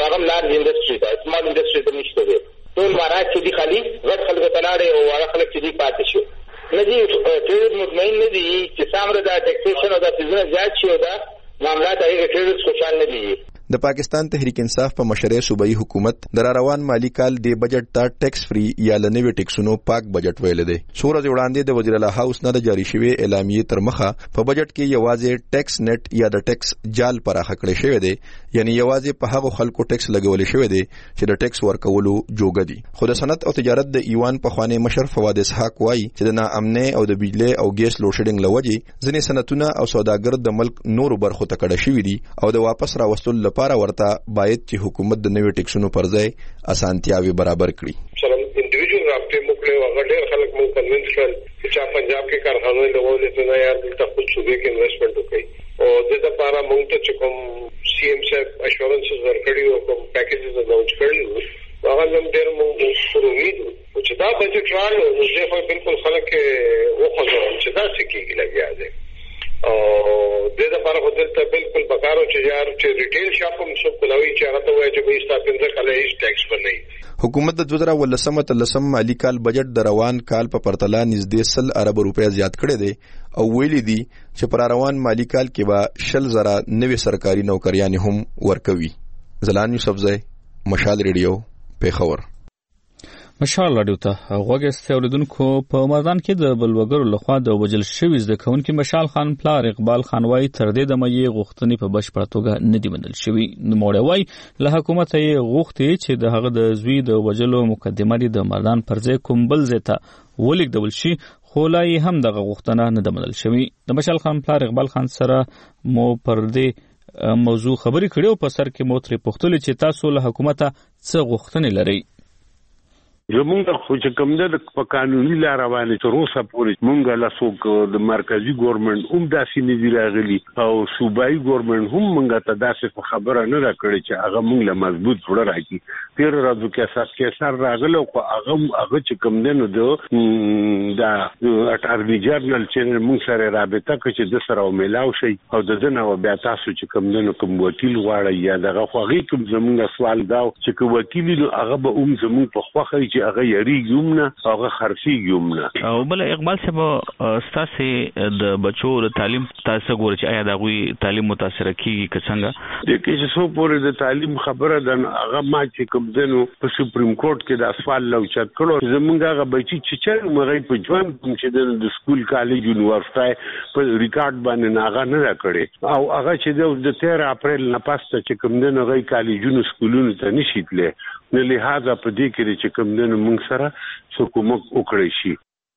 هغه لارج انډستری ده، سمال انډستری ته نشته دی. ټول مارات چې دي خالي غټ خلک ته لاړې او هغه خلک چې دي پاتې شو. نه دي ټریډ مطمئن نه دي چې سامره دا ټیکسیشن او دا فیزونه زیات شي او دا معاملات هغه ټریډرز خوشحال نه دي. د پاکستان تحریک انصاف په مشرۍ صوبایي حکومت د روان مالی کال د بجټ ته ټیکس فری یا لنوي ټیکسونو پاک بجټ ویل دی. څو ورځې وړاندې د وزیر اعلی هاوس نه جاری شوی اعلامیه تر مخه په بجټ کې یوازې ټیکس نت یا د ټیکس جال پراخه کړی شوی دی، یعنی یوازې په هغو خلکو ټیکس لګول شوی دی چې د ټیکس ورکولو جوګه دي. خو د صنعت او تجارت د ایوان په خوانی مشر فواد اسحاق وایي چې د ناامنۍ او د بجلی او ګیس لوډ شیډینګ لوجې ځینې صنعتونه او سوداګر د ملک نورو برخو ته کډه شوي دي او د واپس راوستلو لپاره ورته باید چې حکومت د نوې ټیکسونو پر ځای اسانتیاوي برابر کړي. سره انډیویډوال رابطې موکړې او هغه ډېر خلک مو کنوینس کړل چې پنجاب کې کارخانه لګولې ته نه یار دلته خپل صوبې کې انویسټمنټ وکړي او د دې لپاره موږ ته چې کوم سی ایم صاحب اشورنسز ورکړي او کوم پیکیجز اناونس کړي هغه هم ډېر موږ سره امید چې دا بجټ راځي نو زه خو بالکل خلک وخت چې دا سکیږي لګیا دی او د دې لپاره خو دلته بالکل بکارو چې یار چې ریټیل شاپ هم څو کولوي چې هغه ته وایي چې به ایستا پنځه کله هیڅ ټیکس ورنه. حکومت د دوه زره ولسم تلسم مالی کال بجټ د روان کال په پرتله نږدې سل ارب روپیا زیات کړی دی او ویلي دي چې پر روان مالی کال کې به شل زره نوي سرکاري نوکریان هم ورکوي. زلان یوسفزی، مشال ریډیو، پیښور. مشال راډیو ته غوږ است اوریدونکو. په مردان کې د بلوګرو لخوا د وجل شوی زده کوونکي مشال خان پلار اقبال خان وايي تر دې دمه یې غوښتنې په بشپړه توګه نه دي منل شوي. نوموړی وايي له حکومت یې غوښتي چې د هغه د زوی د وجلو مقدمه د مردان پر ځای کوم بل ځای ته ولیږدول شي، خو لا یې هم دغه غوښتنه نه ده منل شوې. د مشال خان پلار اقبال خان سره مو پر دې موضوع خبرې کړې او په سر کې مو ترې پوښتلې چې تاسو له حکومته څه غوښتنې لرئ. زمونږ خو چې کوم د په قانوني لار باندې تر اوسه پورې مونږ له څوک د مرکزی ګورنمنت هم داسې نه دی راغلي او صوبایي ګورنمنت هم مونږ ته داسې خبره نه راکړي چې هغه مونږ له مضبوط جوړ راکړي. تیر راځو کې اساس کې سر راغله خو هغه هغه چې کوم دنو د اټارنی جنرال چې مونږ سره رابطه کوي چې د سره ملاو شي او د دنه بیا تاسو چې کوم دنو کوم وکیل غواړي یا دغه خو هغه کوم زمونږ سوال دا چې کوم وکیل نو هغه به هم زمونږ په خوخه چې هغه یری ګومنه هغه خرسي ګومنه. او بل اقبال صاحب ستاسو د بچو د تعلیم تاسو ګورئ چې آیا د غوي تعلیم متاثر کیږي که څنګه؟ د کې چې څو پورې د تعلیم خبره ده هغه ما چې کوم دنو په سپریم کورټ کې د سوال لوچت کړو زمونږ هغه بچي چې چې مغې په ژوند کوم چې د سکول کالج یونیورسيټي په ریکارډ باندې ناغه نه کړي او هغه چې د تیر اپریل نه پاسته چې کوم دنو غي کالجونو سکولونو ته نشیتله نه لہذا په دې کې چې کوم دنو موږ سره حکومت وکړي شي.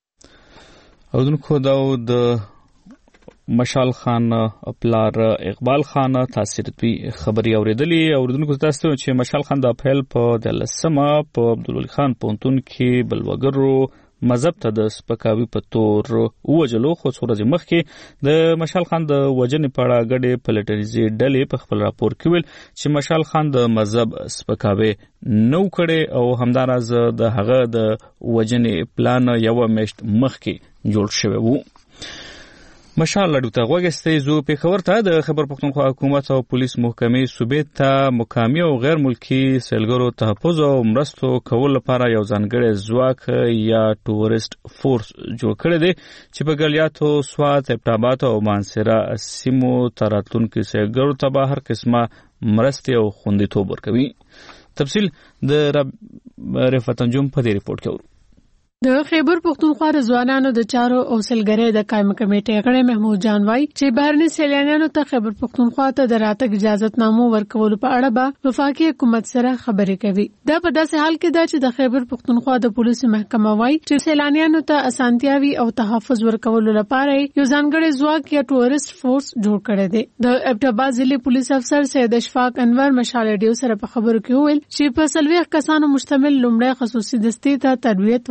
اذن خو دا د مشال خان پلار اقبال خان تاثیرتي خبري اوریدلې اوریدونکو تاسو چې مشال خان د اپریل په د لسمه په عبدالولي خان پونتون کې بلوګرو مذهب ته د سپکاوي په تور وجلو خو څو ورځې مخکې د مشال خان د وجنې په اړه ګډې پلټنیزې ډلې په خپل راپور کې ویل چې مشال خان د مذهب سپکاوي نو کړي او همداراز د هغه د وجنې پلان یو میاشت مخکې جوړ شوی وو. مشال لډو ته غوښتي زو په خبر ته د خبر پښتونخوا حکومت او پولیس محکمې صوبې ته مقامی او غیر ملکی سیلګرو تحفظ او مرستو کول لپاره یو ځانګړی ځواک یا ټوریست فورس جوړ کړی دی چې په ګلیاتو سوات ابټابات او مانسرا سیمو تراتونکو سیلګرو ته به هر قسمه مرستې او خوندیتوب ورکوي. تفصیل د رفعت انجم په دې ریپورت کې د خیبر پختونخوا د ځوانانو د چارو او سلګرۍ د قائم کمیټې غړي محمود جان وای چې بهرني سیلانیانو ته خیبر پختونخوا ته د راتګ اجازه نامو ورکول په اړه به وفاقي حکومت سره خبرې کوي. دا په داسې حال کې ده چې د خیبر پختونخوا د پولیسو محکمه وای چې سیلانیانو ته اسانتیاوي او تحفظ ورکول لپاره یو ځانګړی ځواک یا ټوریست فورس جوړ کړی دی. د ابټاباد ضلع پولیس افسر سید اشفاق انور مشال ډیو سره په خبرو کې ویل چې په سلويخ کسانو مشتمل لومړی خصوصي دستې ته تربیت ورکړی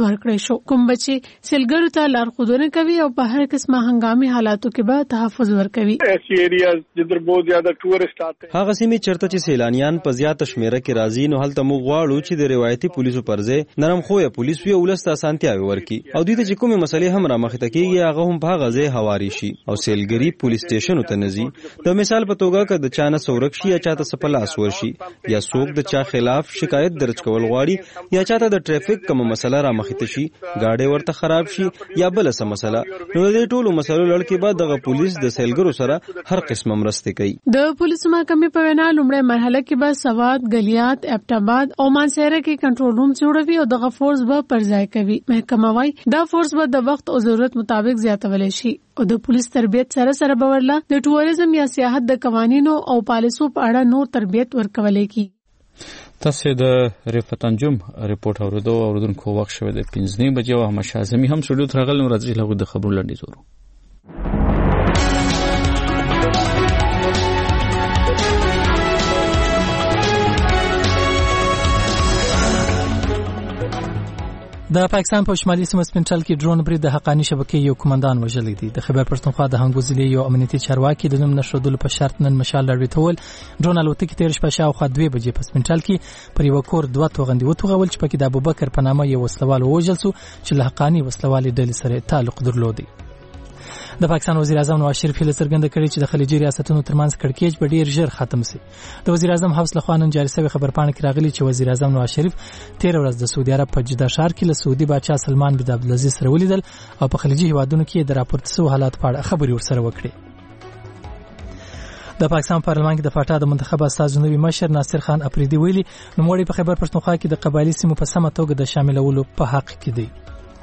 شو. کوم بچي سیلګرو ته لارښودونه کوي او په هر قسمه هنګامي حالاتو کې به تحفظ ورکوي. ایسی ایریاز جدر بہت زیادہ ټورسټ آتے ہیں. هغه سیمې چرته چې سیلانیان په زیاته شمیره کې راځي نو هلته موږ غواړو چې د روایتي پولیسو پر ځای نرم خویه پولیس وي او ولسته اسانتیاوي ورکړي او دوی ته چې کومې مسلې هم رامخته کیږي هغه هم په هغه ځای هواري شي او سیلګری پولیس سټیشن ته نزي. د مثال په توګه که د چانه سورک شي یا چاته سپلاس ورشي یا څوک د چا خلاف شکایت درج کول غواړي یا چاته د ټریفیک کوم مسله رامخته شي گاډي ورته خراب شي یا بل څه مسله نو د ټولو مسلو لړ کې بعد دغه پولیس د سیلګرو سره هر قسمه مرسته کوي. د پولیس محکمې په وینا لومړی مرحله کې به سواد، غلیات، ابټاباد او مانسهره کې کنټرول روم جوړوي او دغه فورس به پر ځای کوي. محکمه وايي دا فورس به د وخت او ضرورت مطابق زیاتول شي او د پولیس تربیت سره سره به ورله د ټوریزم یا سیاحت د قوانینو او پالیسو په اړه نور تربیت ورکولای کی. تاسو د رفت انجم ریپورت اوریدو اوریدونکو وخت شوه د پنځه بجې او هم شازمي هم سټوډیو ته راغلی نو راځي له د خبرو لاندې زورو. د پاکستان په شمالي سیمه سپینټل کې ډرون برید د حقانی شبکې یو کمانډان وژلی دی. د خیبر پښتونخوا د هنګو ضلع یو امنیتي چارواکي د نوم نشودلو په شرط نن مشال لړوي ډرون الوتکې تیر شپه شاوخوا دوه بجې په سپینټل کې پر یو کور دوه توغندي وتوغول چې پکې د ابوبکر په نامه یو وسلوال وژل شو چې له حقانی وسلوالي ډلې سره تعلق درلودي. د پاکستان وزیر اعظم نواز شریف هیله څرګنده کړې چې د خلیجي ریاستونو ترمنځ کړکېچ به ډیر ژر ختم شي. د وزیر اعظم حوصله خوانن جاری شوی خبرپاڼه کې راغلی چې وزیر اعظم نواز شریف تیر ورځ د سعودي عرب په جده ښار کې له سعودي بادشاه سلمان بن عبدالعزیز سره ولیدل او په خلیجي هیوادونو کې د راپورته شوی حالات په اړه خبري ورسره وکړي. د پاکستان پارلمان کې د فاټا د منتخب استازو نوی مشر ناصر خان اپریدي ویلي نوموړي په خیبر پښتونخوا کې د قبایلی سیمو په سمه توګه د شاملولو په حق کې دی.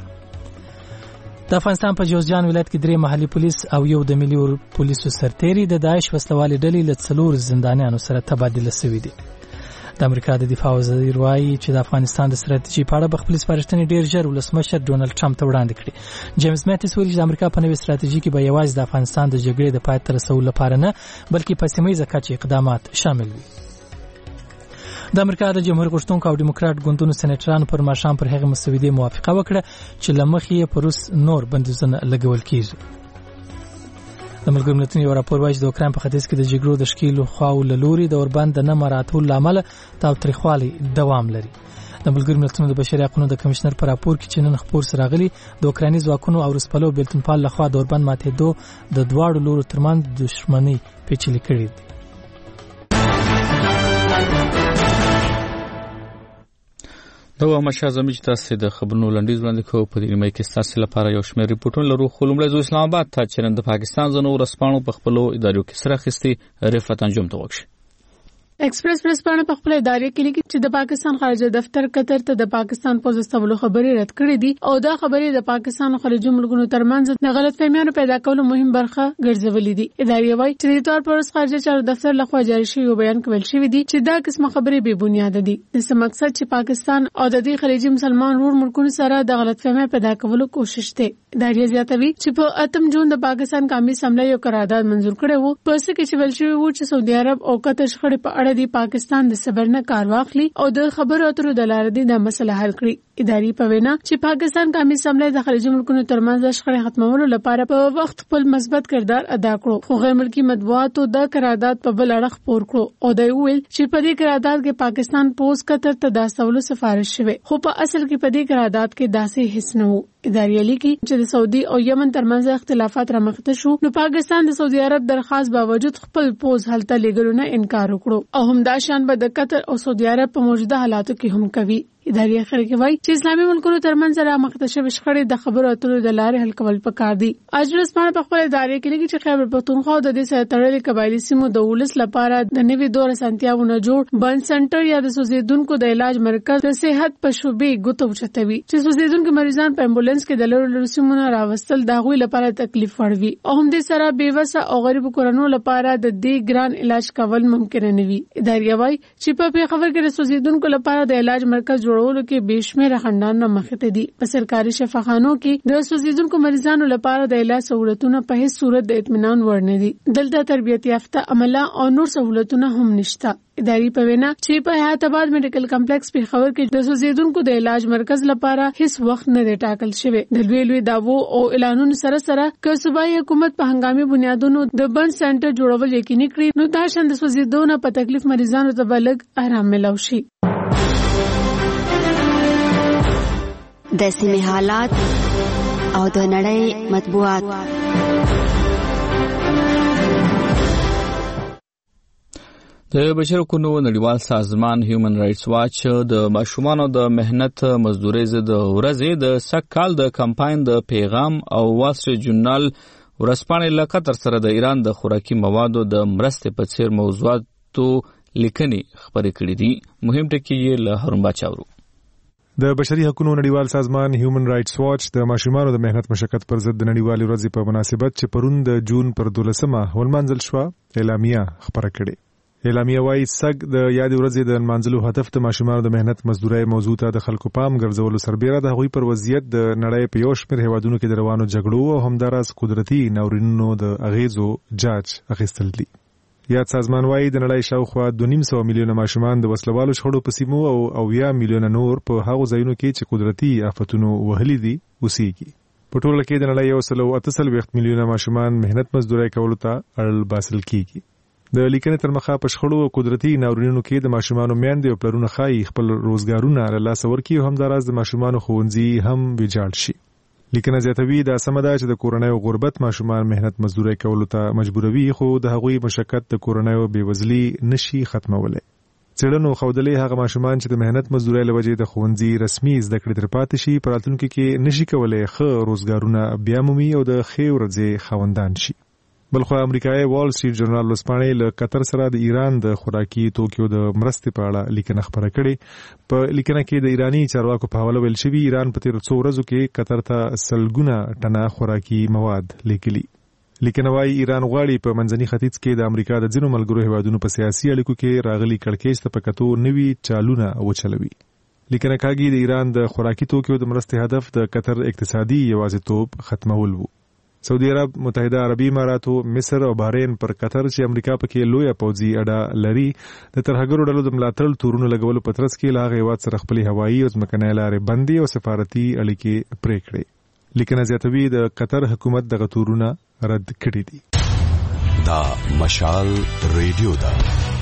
د افغانستان په جوزجان ولایت کې درې محلي پولیس او یو د ملي پولیسو سرتیري د داعش وسلوالي ډلې له څلور زندانیانو سره تبادله شوي دي. د امریکا د دفاع وزیر وایي چې د افغانستان د ستراتیژي په اړه خپل سپارښتنې ډیر ژر ولسمشر ډونالد ټرمپ ته وړاندې کړي. جیمز میتیس وایي چې د امریکا په نوې ستراتیژي کې به یوازې د افغانستان د جګړې د پای ته رسولو لپاره نه بلکې په سیمه ییزه کچه اقدامات شامل وي. د امریکا د جمهوریت غوښتونکو او ډیموکرات ګوندونو سېنیټرانو پر ماښام پر هغه مسودې موافقه وکړه چې لمخې یې پر روس نور بندیزونه لګول کیږي. د ملګرو ملتونو یو راپور وایي چې د اوکراین په ختیځ کې د جګړو د شکیلو خواو له لوري د اوربند نه مراعاتولو له امله تاوتریخوالی دوام لري. د ملګرو ملتونو د بشري حقوقو د کمشنر په راپور کې چې نن خبر سره راغلي د اوکرایني ځواکونو او روسپلو بیلتونپال لخوا د اوربند ماتېدو د دواړو لورو ترمنځ دښمنۍ پیچلې کړې دي. دا و مشه زمي چې تاسو د خبرونو لنډیز وړاندې کوو په دې نیمه کې تاسو لپاره یو شمېر ریپورتونه لرو. خو لومړی زو اسلام آباد ته چې نن د پاکستان زنو ورسپانو په خپلو ادارو کې سره اخیستي رفت انجم ته وکړي. ایکسپریس پرسپانه په خپل ادارې کې لیکي چې د پاکستان خارجه دفتر قطر ته د پاکستان پوز استولو خبرې رد کړې دي او دا خبرې د پاکستان او خلیجي ملکونو ترمنځ د غلطفهمیانو پیدا کولو مهم برخه ګرځولې دي. ادارې وايي چې د تور پرس خارجه چارو دفتر لخوا جاری شوی بیان کول شوی دی چې دا قسمه خبرې بې بنیاد دي. د څه مقصد چې پاکستان او د دې خلیجي مسلمان ورور ملکونو سره د غلطفهمي پیدا کولو کوشش ده. ادارې زیاتوي چې په اتم جون د پاکستان قومي اسمبلی یو قرارداد منزور کړی وو په څه کې چې ویل شوی وو چې سعودي عرب او قطر شخړې په اړه دی پاکستان د صبر نه کار واخلي او د خبرو اترو د لارې د مسله حل کړي. اداري په وینا چې پاکستان قومي اسمبلی د خلیجي ملکونو ترمنځ د شخړې ختمولو لپاره په وخت خپل مثبت کردار ادا کړو خو غیر ملکي مطبوعاتو د قرارداد په بل اړه خبر کړو او د ویل چې په دې قرارداد کې پاکستان پوز قطر ته د استولو سفارش شوه خو په اصل کې په دې قرارداد کې داسې هیڅ نه وو. ادارې لیکي چې د سعودي او یمن ترمنځ اختلافات رامخته شو نو پاکستان د سعودي عرب درخواست باوجود خپل پوز هلته لګلو نه انکار وکړو او همدا شان به د قطر او سعودي عرب په موجوده حالاتو کې هم کوي. ادارې اخر کې وایي چې اسلامي ملکونو ترمنځ رامخته شوې شخړې د خبرو اترو د لارې حل کول پکار دي. اجرس باندې په خپل ادارې کې لګي چې خیبر پښتونخوا د دې سره تړلې قبایلی سیمو د ولس لپاره د نوي دور سنتیاونه جوړ بند سنټر یا د سوزیدونکو د علاج مرکز د صحت په شوبې ګوتو چتوي چې سوزیدونکو مریضان په امبولانس کې د لورو لورو سیمو راوستل د غوي لپاره تکلیف وړوي او هم دې سره بیوسه او غریب کورونو لپاره د دې ګران علاج کول ممکن نه وي. ادارې وایي چې په خبر کې د سوزیدونکو لپاره د علاج مرکز جوړ جوړولو کې بشمیره خندانونه مخته دي. په سرکاري شفاخانو کې د سوزیدونکو مریضانو لپاره د علاج سہولتونه په هیڅ صورت د اطمینان وړ نه دي. دلته تربیت یافته عمله او نور سہولتونه هم نشته. اداري په وینا چې په حیات آباد میډیکل کمپلیکس په خبر کې د سوزیدونکو د علاج مرکز لپاره هیڅ وخت نه دی ټاکل شوی. د لوی لوی داوو او اعلانونو سره سره که صوبایي حکومت په هنګامي بنیادونو د بند سنټر جوړول یقیني کړي نو دا شند سوزیدونه په تکلیف مریضانو ته بلګ آرام ملو شي. د سیمې حالات او د نړۍ مطبوعات. د بشر حقوقو نړیوال سازمان هیومن رائټس واچ د ماشومانو د مهنت مزدورۍ ضد ورځې د سږ کال د کمپاین د پیغام او وال سټریټ جورنال ورځپاڼې له قطر سره د ایران د خوراکي موادو د مرستې په څیر موضوعاتو لیکنې خپرې کړې دي. مهم ټکي یې له هارون باچا ورو. د بشري حقوقو نړیوال سازمان هیومن رائټس واچ د ماشومانو د مهنت مشقت پر ضد د نړیوالې ورځې په مناسبت چې پرون د جون پر دولسمه ولمانځل شوه اعلامیه خپره کړې. اعلامیه وايي سګ د یاد ورځې د منځلو هدف د ماشومانو د مهنت مزدورۍ موضوع ته د خلکو پام ګرځولو سربېره د هغوی پر وضعیت د نړۍ په یو شمېر هیوادونو کې د روانو جګړو او همداراز قدرتي ناورینونو د اغیزو جاج اخیستل دي. یاد سازمان وايي د نړۍ شاوخوا دوه نیم سوه میلیونه ماشومان د وسلوالو شخړو په سیمو او اویا میلیونه نور په هغو ځایونو کې چې قدرتي آفتونو وهلي دي اوسېږي. په ټوله کې د نړۍ یو سل او اته څلوېښت میلیونه ماشومان مهنت مزدورۍ کولو ته اړ باسل کېږي. د لیکنې تر مخه په شخړو او قدرتي ناورینونو کې د ماشومانو میندې او پلرونه ښایي خپل روزګارونه له لاسه ورکړي او همداراز د ماشومانو ښوونځي هم ویجاړ شي. لیکنه زیاتوي دا سمه ده چې د کورنۍ او غربت ماشومان مهنت مزدورۍ کولو ته مجبوروي خو د هغوی مشقت د کورنۍ او بېوزلي نشي ختمولی. څېړنو ښودلې هغه ماشومان چې د مهنت مزدورۍ له وجې د ښوونځي رسمي زده کړې تر پاتې شي په راتلونکي کې نشي کولی ښه روزګارونه بیا مومي او د ښې ورځې خاوندان شي. بلخو امریکایي وال سټریټ جورنال ورځپاڼې له قطر سره د ایران د خوراکي توکیو د مرستې په اړه لیکنه خپره کړې. په لیکنه کې د ایراني چارواکو په حواله ویل شوي ایران په تېرو څو ورځو کې قطر ته سلګونه ټنه خوراکي مواد لیږلي. لیکنه وايي ایران غواړي په منځني ختیځ کې د امریکا د ځینو ملګرو هیوادونو په سیاسي اړیکو کې راغلي کړکېچ ته په کتو نوي چالونه وچلوي. لیکنه کاږي د ایران د خوراکي توکیو د مرستې هدف د قطر اقتصادي یوازیتوب ختمول وو. سعودي عرب، متحده عربي اماراتو، مصر او بحرین پر قطر چې امریکا پکې لویه پوځي اډه لري د ترهګرو ډلو د ملاتړ تورونو لګولو په ترڅ کې له هغه هېواد سره خپلې هوایي او ځمکنۍ لارې بندي او سفارتي اړیکې پرې کړې. لیکنه زیاتوي د قطر حکومت دغه تورونه رد کړي دي. دا مشال ریډیو ده.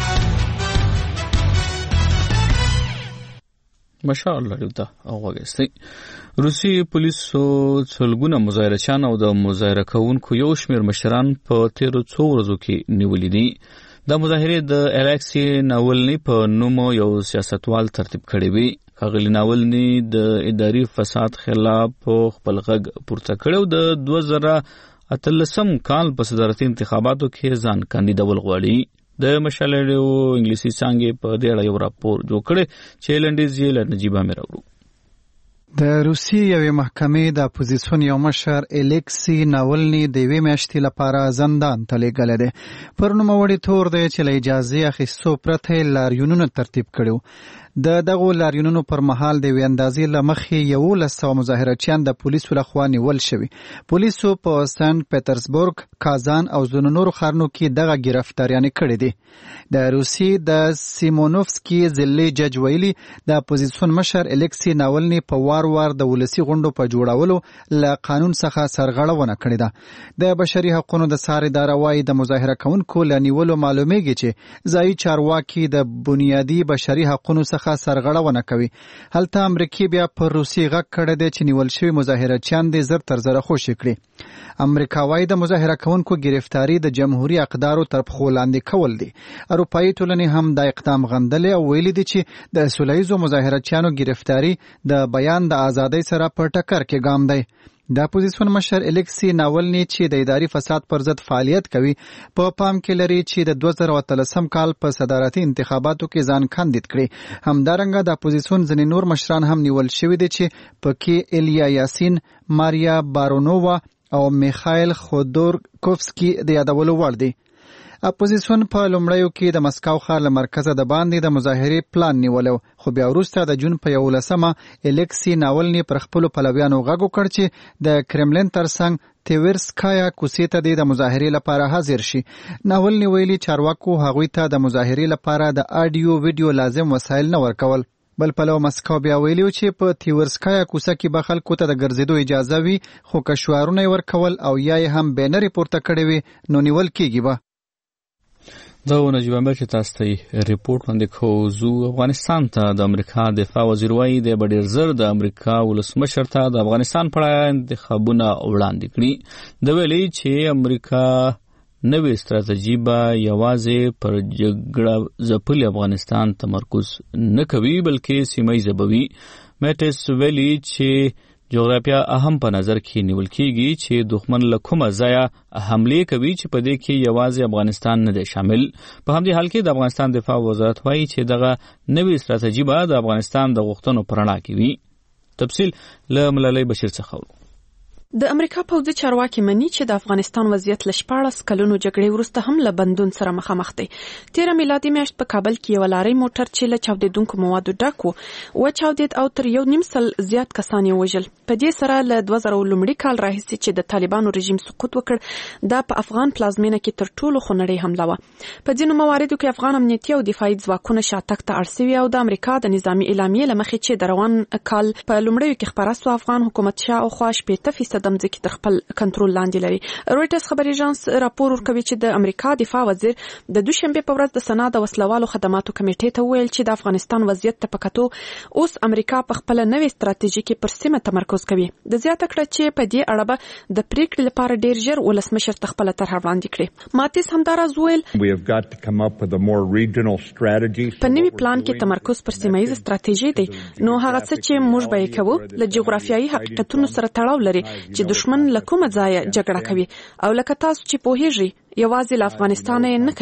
مشال ریډیو ده او وګورئ. روسي پولیسو څلګونه مظاهرچیان او د مظاهره کوونکو یو شمېر مشران په تیرو څو ورځو کې نیولي دي. دا مظاهرې د الیکسی ناولني په نوم یو سیاستوال ترتیب کړي وي. ښاغلي ناولني د اداري فساد خلاف خپل غږ پورته کړی او د دوه زره اتلسم کال په صدارتي انتخاباتو کې ځان کاندیدول غواړي. د مشال ریډیو انګلیسي څانګې په دې اړه یو راپور جوړ کړی چې لنډیز یې له نجیب امیر اورو. د روسیې یوې محکمې د اپوزیسیون یو مشر الیکسی ناولني د یوې میاشتې لپاره زندان ته لیږلی دی. پر نوموړي تور دی چې له اجازې اخیستو پرته یې لاریونونه ترتیب کړي. د دغو لاریونونو پر مهال د یوې اندازې له مخې یولس سوه مظاهرچیان د پولیسو لخوا نیول شوي. پولیسو په سنت پیټرزبورګ، کازان او ځینو نورو ښارونو کې دغه ګرفتاریانې کړې دي. د روسیې د سیمونوفسکي ضلعي جج ویلي د اپوزیسیون مشر الیکسی ناولني په وار وار د ولسي غونډو په جوړولو له قانون څخه سرغړونه کړې ده. د بشري حقوقو د څار اداره وايي د مظاهره کوونکو له نیولو معلومیږي چې ځایي چارواکي د بنیادي بشري حقوقو څخه سرغړونه کوي. هلته امریکا بیا پر روسي غږ کړی دی چې نیول شوي مظاهرچیان دې زر تر زره خوشي کړي. امریکا وايي د مظاهره کوونکو ګرفتاری د جمهوریت اقدارو تر پښو لاندې کول دي. اروپایي ټولنې هم دا اقدام غندلی او ویلي دي چې د سوله ییزو مظاهرچیانو ګرفتاری د بیان د ازادۍ سره په ټکر کې ګام دی. د اپوزیسیون مشر الیکسی ناولني چې د اداري فساد پر ضد فعالیت کوي په پام کې لري چې د دوه زره اتلسم کال په صدارتي انتخاباتو کې ځان کاندید کړي. همدارنګه د اپوزیسیون ځینې نور مشران هم نیول شوي دي چې پکې ایلیا یاسین، ماریا بارونووا او میخایل خودورکوفسکي د یادولو وړ دي. اپوزیسیون په لومړیو کې د مسکو ښار له مرکزه د باندې د مظاهرې پلان نیولو، خو بیا وروسته د جون په یولسمه الیکسی ناولني پر خپلو پلویانو غږ وکړ چې د کرملین ترڅنګ تیورسکایا کوڅې ته د مظاهرې لپاره حاضر شي. ناولني ویلي چارواکو هغوی ته د مظاهرې لپاره د آډیو ویډیو لازم وسایل نه ورکول. بل پلو مسکو بیا ویلي چې په تیورسکایا کوڅه کې به خلکو ته د ګرځېدو اجازه وي، خو که شعارونه یې ورکول او یا یې هم بینرې پورته کړې وي نو نیول کېږي به. دا و نجیب امبر چې تاسو ته ریپورت وړاندې کوو. زو افغانستان ته د امریکا دفاع وزیر وایي دی به ډېر زر د امریکا ولسمشر ته د افغانستان په اړه انتخابونه وړاندې کړي. د ویلي چې امریکا نوې ستراتیژي به یوازې پر جګړه ځپلي افغانستان تمرکز نه کوي بلکې سیمه ییزه به وي. میټس ویلي چې جغرافیا اهم په نظر کې نیول کېږي چې دښمن له کومه ځایه حملې کوي چې په دې کې یوازې افغانستان نه دی شامل. په همدې حال کې د افغانستان دفاع وزارت وایي چې دغه نوې ستراتیژي به د افغانستان د غوښتنو په رڼا کې وي. تفصیل له ملالۍ بشیر څخه ورو. د امریکا پوځي چارواکي مني چې د افغانستان وضعیت له شپاړس کلونو جګړې وروسته هم له بندون سره مخامخ دی. تیره میلادي میاشت په کابل کې یو لارۍ موټر چې له چاودېدونکو موادو ډک و وچاودېد او تر یو نیم سل زیات کسان یې وژل. په دې سره له دوه زره لومړي کال راهیسې چې د طالبانو رژیم سقوط وکړ دا په افغان پلازمینه کې تر ټولو خونړۍ حمله وه. په ځینو مواردو کې افغان امنیتي او دفاعي ځواکونه شاتګ ته اړ سوي او د امریکا د نظامي اعلامیې له مخې چې د روان کال په لومړیو کې خپاره سوه افغان حکومت شاوخوا شپېته فیصده ځمکې تر خپل کنټرول لاندې لري. رویټرز خبري اژانس راپور ورکوي چې د امریکا دفاع وزیر د دوشنبه په ورځ د سنا د وسلوالو خدماتو کمیټې ته ویل چې د افغانستان وضعیت ته پکاتو اوس امریکا په خپل نوې ستراتیژي کې پر سیمه تمرکز کوي. د زیاته کړه چې په دې اړه به د پریکړې لپاره ډیر ژر ولسمشر ته خپل طرح وړاندې کړي. ماتیس همداراز ویل په نوي پلان کې تمرکز پر سیمه ییزه ستراتیژي دی، نو هغه څه چې موږ به یې کوو له جغرافیایي حقیقتونو سره تړاو لري چې دښمن له کومه ځایه جګړه کوي او لکه تاسو چې پوهیږئ یوازې له افغانستان یې نه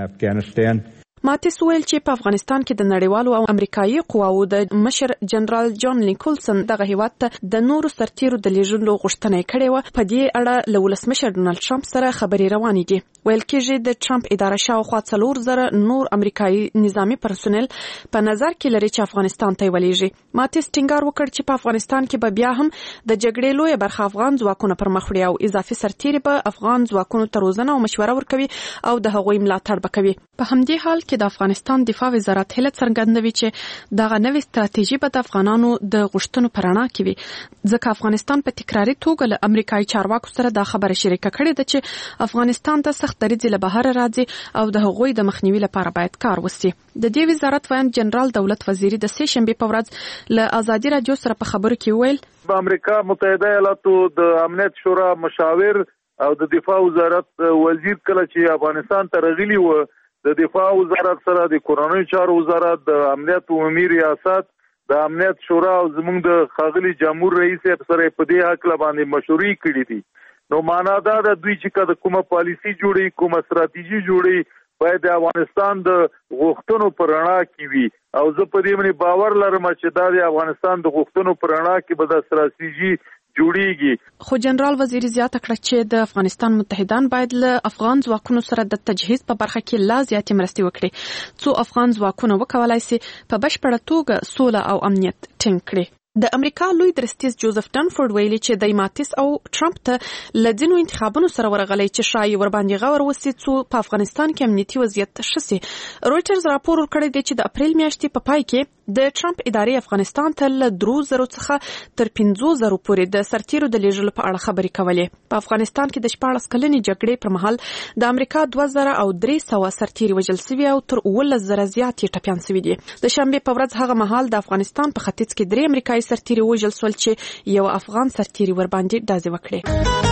کوي. ماتیس ویل چې په افغانستان کې د نړیوالو او امریکایي قواو د مشر جنرال جان لیکولسن دغه هیواد ته د نورو سرتیرو د لیږلو غوښتنه کړې وه. په دې اړه له ولسمشر ډونالد ټرمپ سره خبرې روانې دي. ویل کېږي د ټرمپ اداره شاوخوا څلور زره نور امریکایي نظامي پرسونل په نظر کې لري چې افغانستان ته ولېږي. ماتیس ټینګار وکړ چې په افغانستان کې به بیا هم د جګړې لویه برخه افغان ځواکونه پر مخ وړي او اضافي سرتیري به افغان ځواکونو ته روزنه او مشوره ورکوي او د هغوی ملاتړ به کوي. په همدې حال کې د افغانستان دفاع وزارت هله څرګندوي چې دغه نوې ستراتیژي به د افغانانو د غوښتنو په رڼا کې وي، ځکه افغانستان په تکراري توګه له امریکایي چارواکو سره دا خبره شریکه کړې ده چې افغانستان ته سخت دریځ له بهر راځي او د هغوی د مخنیوي لپاره باید کار وشي. د دې وزارت وایي جنرال دولت وزیری د سه شنبه په ورځ له ازادي رادیو سره په خبرو کې ویل په امریکا متحده ایالاتو د امنیت شورا مشاور او د دفاع وزارت وزیر کله چې افغانستان ته راغلی و د دفاع وزارت سره د کورنۍ چارو وزارت د امنیت عمومي ریاست د امنیت شورا او زموږ د خاغلی جمهور رئیس سره په دې حق باندې مشورې کړې دي. نو معنا دا د دوی چې کله کومه پالیسی جوړي کومه ستراتیژي جوړي باید د افغانستان د غوښتنو پر رڼا کې وي او زه په دې باندې باور لرم چې دا د افغانستان د غوښتنو پر رڼا کې به د ستراتیژي جوړیږي. خو جنرال وزیر زیاته کړه چې د افغانستان متحدان باید له افغان ځواکونو سره د تجهیز په برخه کې لا زیاتې مرستې وکړي څو افغان ځواکونه وکولای شي په بشپړه توګه سوله او امنیت ټینګ کړي. د امریکا لوی درستیز جوزف ډنفورد ویلي چې د ماتیس او ټرمپ ته لدینو انتخابونو سره ورغلي چې شایي ور باندې غور وسی څو په افغانستان کې امنیتي وضعیت ښه شي. رویټرز راپور ورکړی دی چې د اپریل میاشتې په پای کې د ټرمپ ادارې افغانستان ته له درو زرو څخه تر پنځو زرو پورې د سرتیرو د لیږلو په اړه خبرې کولې. په افغانستان کې د شپاړس کلنې جګړې پر مهال د امریکا دوه زره او درې سوه سرتیري وژل شوي او تر اوولس زره زیات یې ټپیان شوي دي. د شنبې په ورځ هغه مهال د افغانستان په ختیځ کې درې امریکایي سرتیري وژل شول چې یو افغان سرتیري ور باندې ډزې وکړې.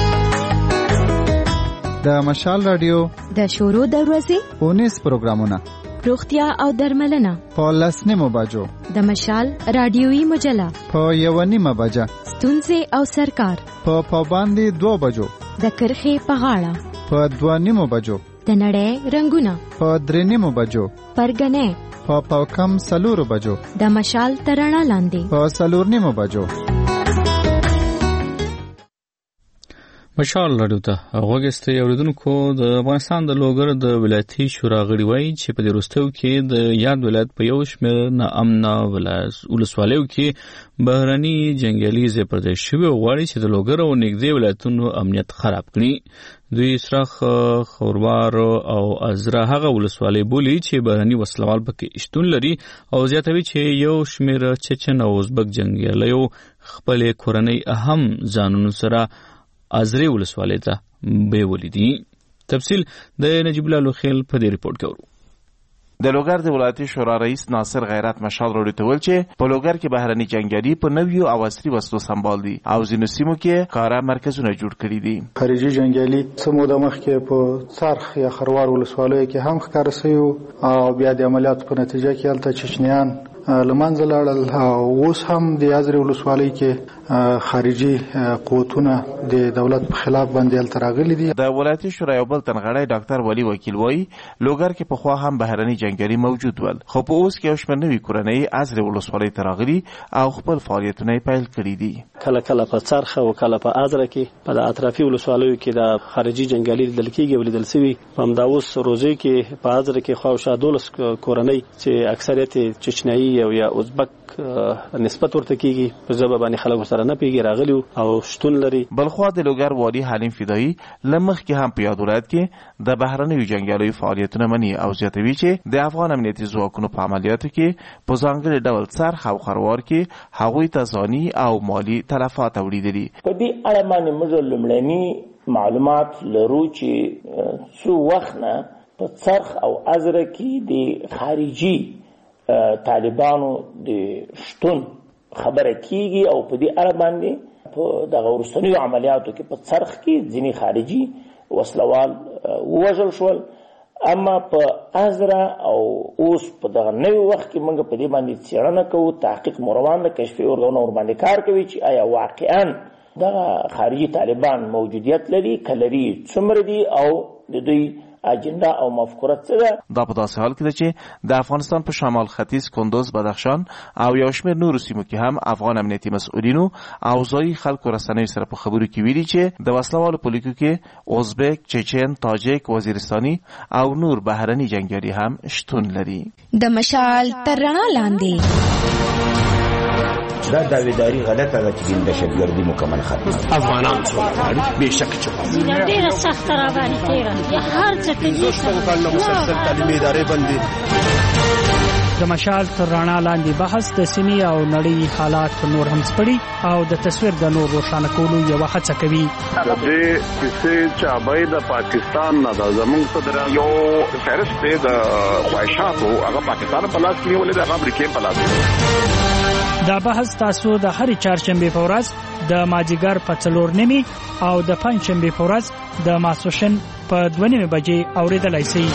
د مشال رادیو د شورو د ورځې اونیس پروګرامونه روغتیا او درملنه په لسنیمو بجو د مشال رادیوي مجله په یو نیمه بجه ستونزې او سرکار په پابندي دو بجو د کرخې په غاړه په دوه نیمو بجو د نړۍ رنگونه په درې نیمو بجو پرګنې په پاوکم سلورو بجو د مشال ترانه لاندې په سلور نیمو بجو. مشال رادیو ته غوږستې اوریدونکو د افغانستان د لوګر د ولایتي شورا غړي وایي چې په دې وروستیو کې د یاد ولایت په یو شمېر ناامنه ولسوالیو کې بهرني جنګیالي ځای پر ځای شوي غواړي چې د لوګر او نږدې ولایتونو امنیت خراب کړي. دوی سرخ خوروار او ازرا هغه ولسوالۍ بولي چې بهرني وسلوال پکې شتون لري او زیاتوي چې یو شمېر چچن او ازبک جنګیالیو خپل کورنۍ اهم ځانونو سره ازرې ولسوالۍ ته بیولې دي. تفصیل د نجیب الله لوخیل په دې ریپورت کې ورو. د لوګر د ولایتي شورا رئیس ناصر غیرت مشال راډیو ته ویل چې په لوګر کې بهرني جنګیالي په نویو او عصري وسلو سمبال دي او ځینو سیمو کې کارا مرکزونه جوړ کړي دي. خارجي جنګیالي سمو د مخ کې په څرخ یا خروار ولسوالۍ کې هم ښکار شوی او بیا د عملیاتو په نتیجه کې هلته چچنیان لمنځه لاړل او اوس هم د ازرې ولسوالۍ کې خارجي قوتونه د دولت په خلاف باندې هلته راغلي دي. د ولایتي شورا یو بل تنغړی ډاکټر ولی وکیل وایي لوګر کې پخوا هم بهرني جنګیالي موجود ول خو په اوس کې یو شمېر نوي کورنۍ ازرې ولسوالۍ ته راغلي او خپل فعالیتونه یې پیل کړي دي. کله کله په څرخ او کله په ازره کې په اطرافي ولسوالیو کې د خارجي جنګیالي لیدل کېږي او لیدل شوي. په همدا اوس روزي کې په ازره کې خواوشا دولس کورنۍ چې اکثریت چچنیایي او یا ازبک نسبت ورته کېږي په ژبه باندې خلکو سره نه پیږي راغلي او شتون لري. بلخوا د لوګر والي حلیم فدایي لمخ کې هم په یاد ولایت کې د بهرنیو جنګیالیو فعالیتونه مني او زیاتوي چې د افغان امنیتي ځواکونو په عملیاتو کې په ځانګړي ډول څرخ او خروار کې هغوی ته ځاني او مالي تلفات اوریدلي. په دې اړه باندې موږ لومړني معلومات لرو چې څو وخت نه په څرخ او ازره کې د خارجي طالبانو د شتون خبره کیږي او په دې اړه باندې په دغه وروستنیو عملیاتو کې په څرخ کې ځینې خارجي وسلوال ووژل شول. اما په ازره او اوس په دغه نوي وخت کې موږ په دې باندې څېړنه کوو، تحقیق مو روان ده، کشفي ارګانونه ورباندې کار کوي چې آیا واقعا دغه خارجي طالبان موجودیت لري که لري، څومره دي او د دوی اجندا او مفکوره څه ده. دا په داسې حال کې ده چې د افغانستان په شمال ختیځ، کندوز، بدخشان او یو شمېر نورو سیمو کې هم افغان امنیتي مسؤلینو او ځایي خلکو رسنیو سره په خبرو کې ویلي چې د وسلوالو په لیکو کې ازبک، چچن، تاجک، وزیرستاني او نور بهرني جنګیالي هم شتون لري. د مشال تر رڼا لاندې دا داویداری غلطه ده چې د دهشتګردي مکمل ختمه افغانان څو غواړي بهشکه چې ډیره سخت را باندې تیرا هر څه کې مسلسل تعلیمي ادارې بندي. د مشال تر رڼا لاندې بحث د سیمې او نړۍ حالات نور هم سپړي او د تصویر د نور روښانه کولو یو هڅه کوي. د دې کیسې چابای د پاکستان نه د زمونږ صدر یو فهرست دی د خواهشاتو هغه پاکستان په لاس کې نیولې د امریکا په لاس. دا بحث تاسو د هر چهارشنبه په ورځ د ماجیګر په څلور نیمه او د پنځشنبه په ورځ د ماسوشن په دوه نیمه بجې اوریدلای شئ.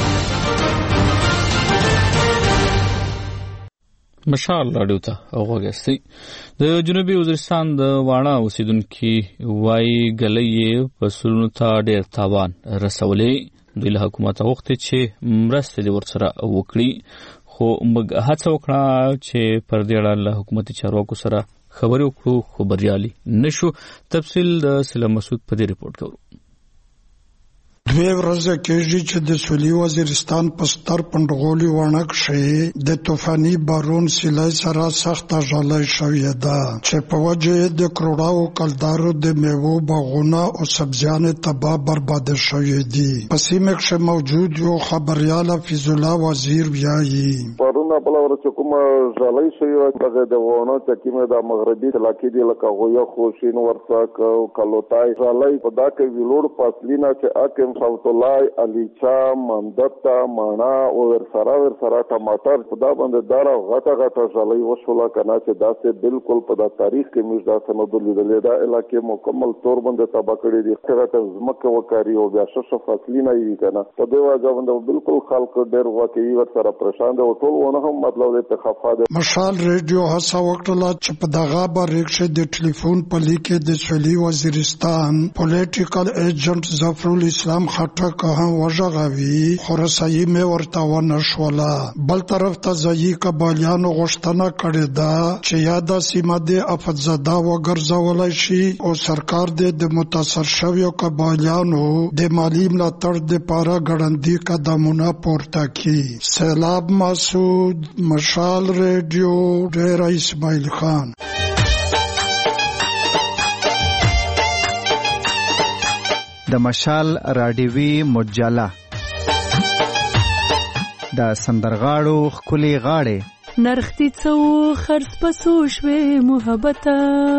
مشال راډیو ته وګورئ. د جنوبي وزیرستان د واڼه اوسیدونکو وای غلې په سلونو ته ډېر تاوان رسولې. د حکومت وخت چې مرسته دې ورسره وکړي خو موږ هڅه وکړه چې پر دې اړه له حکومتي چارواکو سره خبرې وکړو خو بریالي نشو. تفصیل د سلام مسعود په دې ریپورت کې ورو. دوی ورځ کېږي چې د سولي وزیرستان په ستر پندغولي واڼه کښې د طوفاني بارون سیلۍ سره سخته ژالۍ شوې ده چې په وجه د کروڑاو کلدارو د میوو باغونه او سبزیانې تباه برباده شوې دي. په سیمه کښې موجود یو خبریال حفیظ الله وزیر وایي پرونه بله ورځ چې کومه ژالۍ شوې وه دغه د واڼه چې کومه د مغربي علاقې دي لکه غویه، خوشین، ورسک او کلوتای ژالۍ په دا کې ویلوړ فاصلې نه چې اکم صوت الله الیچا مندتا مانا او ورسره ورسره ټماټر په دا باندې دارا غټه غټه ژالۍ وشوله کنه چې دا سه بالکل په دا تاریخ کې موږ دا سند لیدلې دا علاقې مکمل تور باندې تباہ کړې دي. څنګه زمکه وکاري او بیا شش فاصلې نه وي کنه په دې وجه باندې بالکل خلک ډېر واقعي ورسره پریشان دي او ټول ونه هم مطلب د خفا د مشال ریډیو هڅه وکړه چې په دغه باریک شه د ټلیفون په لیکه د سویلي وزیرستان پولیټیکل ایجنټ ظفر الاسلام خټک هم وژغوي خو رسایي مې ورته ونه شوله. بل طرف ته ځایي قبایلیانو غوښتنه کړې ده چې یاده سیمه د افزاده وګرځولای شي او سرکار د متاثر شویو قبایلیانو د مالی ملاتړ لپاره ګړندي قدمونه پورته کړي. سیلاب مسعود، مشال ریډیو، ډیر اسماعیل خان. د مشال راډیوي مجله د سندرغاړو خولي غاړي نرختی څو خرڅ پسو شوې محبته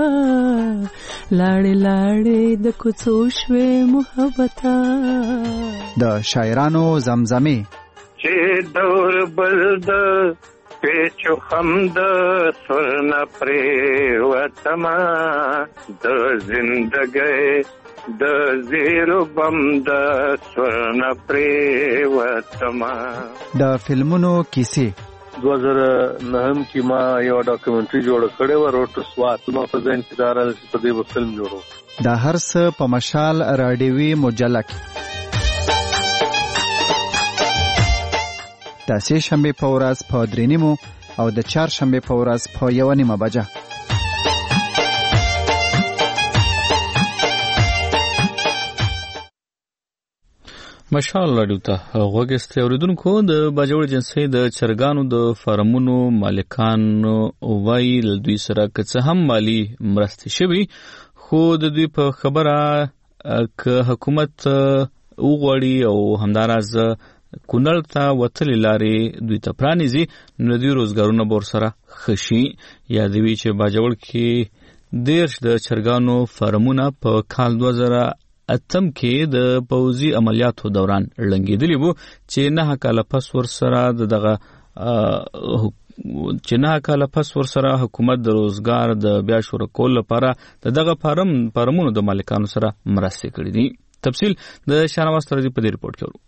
لاړې لاړې د کوڅو شوې محبته د شاعرانو زمزمه چې دور بلد پیچو خمد سرنا پری وتما د زندګۍ د زیرو بم د سرنا پری وتما. د فلمونو کیسې دو هزار نهم کې ما یو ډاکومنټري جوړ کړی و روټ سوات نو په ځین کې دار په دې په فلم جوړو. د هر څه په مشال راډیوي مجله کې د سه شنبه په ورځ په درې نیمو او د چهار شنبه په ورځ په یو نیمه بجه. مشال راډیو ته غوږ اوریدونکو. د باجوړ جنسي د چرګانو د فارمونو مالکان وایي له دوی سره که څه هم مالی مرستې شوي خو د دوی په خبره که حکومت وغواړي او همداراز کونړ ته وتلې لارې دوی ته پرانیزي نو دوی روزګارونه به ورسره ښه شي. یادوي چې باجوړ کې دیرش د چرګانو فارمونه په کال دوه زره اتم کې د پوځي عملیاتو دوران لنګېدلی وو چې نه کاله پس ورسره دغه چې نه کاله پس ورسره حکومت د روزګار د بیا شروع کول لپاره دغه فارم فارمونو د مالکانو سره مرستې کړې دي. تفصیل د شاهنواز ترجی په دې رپورت کې ورو.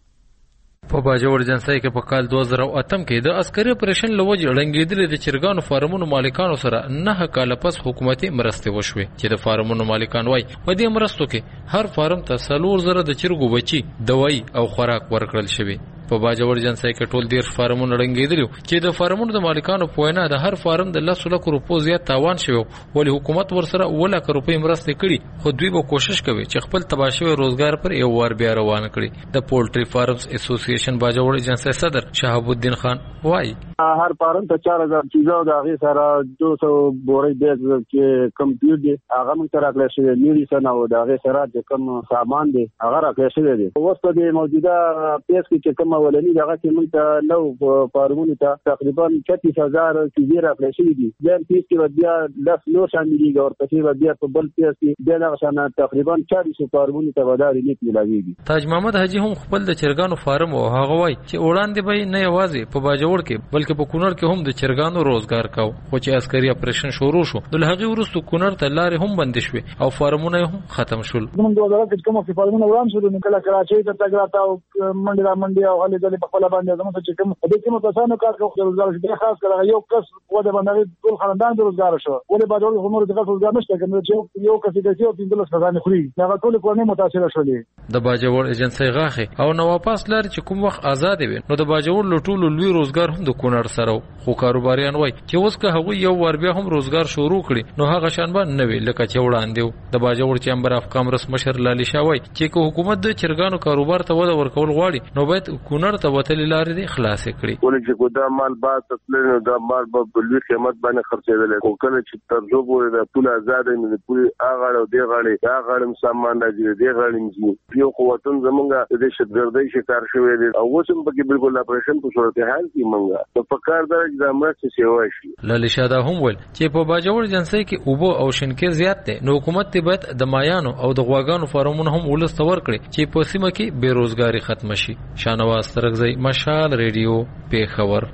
په باجوړ جنسي کې په کال دوه زره اتم کې د عسکري اپریشن لوجه لنګېدلې د چرګانو فارمونو مالکانو سره نه کاله پس حکومتي مرستې وشوي چې د فارمونو مالکان وای په دې مرستو کې هر فارم ته څلور زره د چرګو بچي دوايي او خوراک ورکړل شوی. په باجوړ جنسي کې ټول ډیر فارمونه لنګېدلي چې د فارمونو د مالکانو په وینا د هر فارم د لس لک روپو زیات تاوان شوی ولې حکومت ورسره اوله روپۍ مرستې کړي خو دوی به کوشش کوي چې خپل تباه شوی روزګار پر یو وار بیا روان کړي. د پولټري فارمز اسوسییشن باجوړ جنسي صدر شهاب الدین خان وایي هر فارم ته چار هزار چیزو د هغې سره دو سو بورۍ بیگ چې کمپیوټر دی هغه موږ ته راکړی شوی میډیسن او د هغې سره چې کوم سامان دی هغه راکړی شوی دی. اوس په دې موجوده پیس کې چې کوم اولني دغه کې موږ ته نو فارمونو ته تقریبا چتیس هزار چیزې راکړی شوي دي. بیا پیس کې بیا لس نور شاملېږي او ورپسې به بیا په بل پیس کې بیا دغه شانه تقریبا چالیسو فارمونو ته به دا ریلیف میلاویږي. تاج محمد حاجي هم خپل د چرګانو فارم او هغه وایي چې وړاندې به نه یوازې په باجوړ کې بلکې په کونړ کې هم د چرګانو روزګار کاو خو چې عسکري اپریشن شروع شو د هغې وروسته کونړ ته لارې هم بندې شوې او فارمونه هم ختم شول. موږ د وزارت کې کوم فارمونه وران شول نو کله کراچۍ ته تګ راته او منډې را منډې او هلې ځلې په خپله باندې زموږ چې کوم د کومو کسانو کار کوي روزګار شي خاص کړه یو کس و د باندې ټول خاندان د روزګار شو ولې باجوړ خو نور د روزګار نشته کنه چې یو کس د یو پنځلس کسان خوري هغه ټول کورنۍ متاثر شولې. د باجوړ ایجنسی غاخه او نو واپس لار چې کوم وخت آزاد وي نو د باجوړ لټول لوی روزګار هم د کونړ سره خو کاروباریان وای چې اوس که هغه یو ور بیا هم روزګار شروع کړي نو هغه شان به نه وي لکه چې وړاندې د باجوړ چیمبر اف کامرس مشر لالی شاوي چې که حکومت د چرګانو کاروبار ته وده ورکول غواړي نو باید کونړ ته وتلې لارې دې خلاص کړي. ولې چې ګودا مال با تسلین دا مال په لوی قیمت باندې خرڅېدل او کله چې ترجو پورې د ټول آزاد نه پوری اغاړه او دی غاړي دا غاړم سامان راځي دی غاړم یو قوتون زمونږه د شتګردۍ شکار شوی دی او اوس هم پکې بالکل اپریشن په صورتحال کې منګه په پکار درجه د امرت سیوا شي. لالی شاده هم ول چې په باجوړ جنسي کې اوبو او شنکې زیات دي نو حکومت ته باید د مایانو او د غواګانو فارمونه هم ولست ورکړي چې په سیمه کې بیروزګاری ختم شي. شاهنواز ترغزی مشال ریډیو پیښور.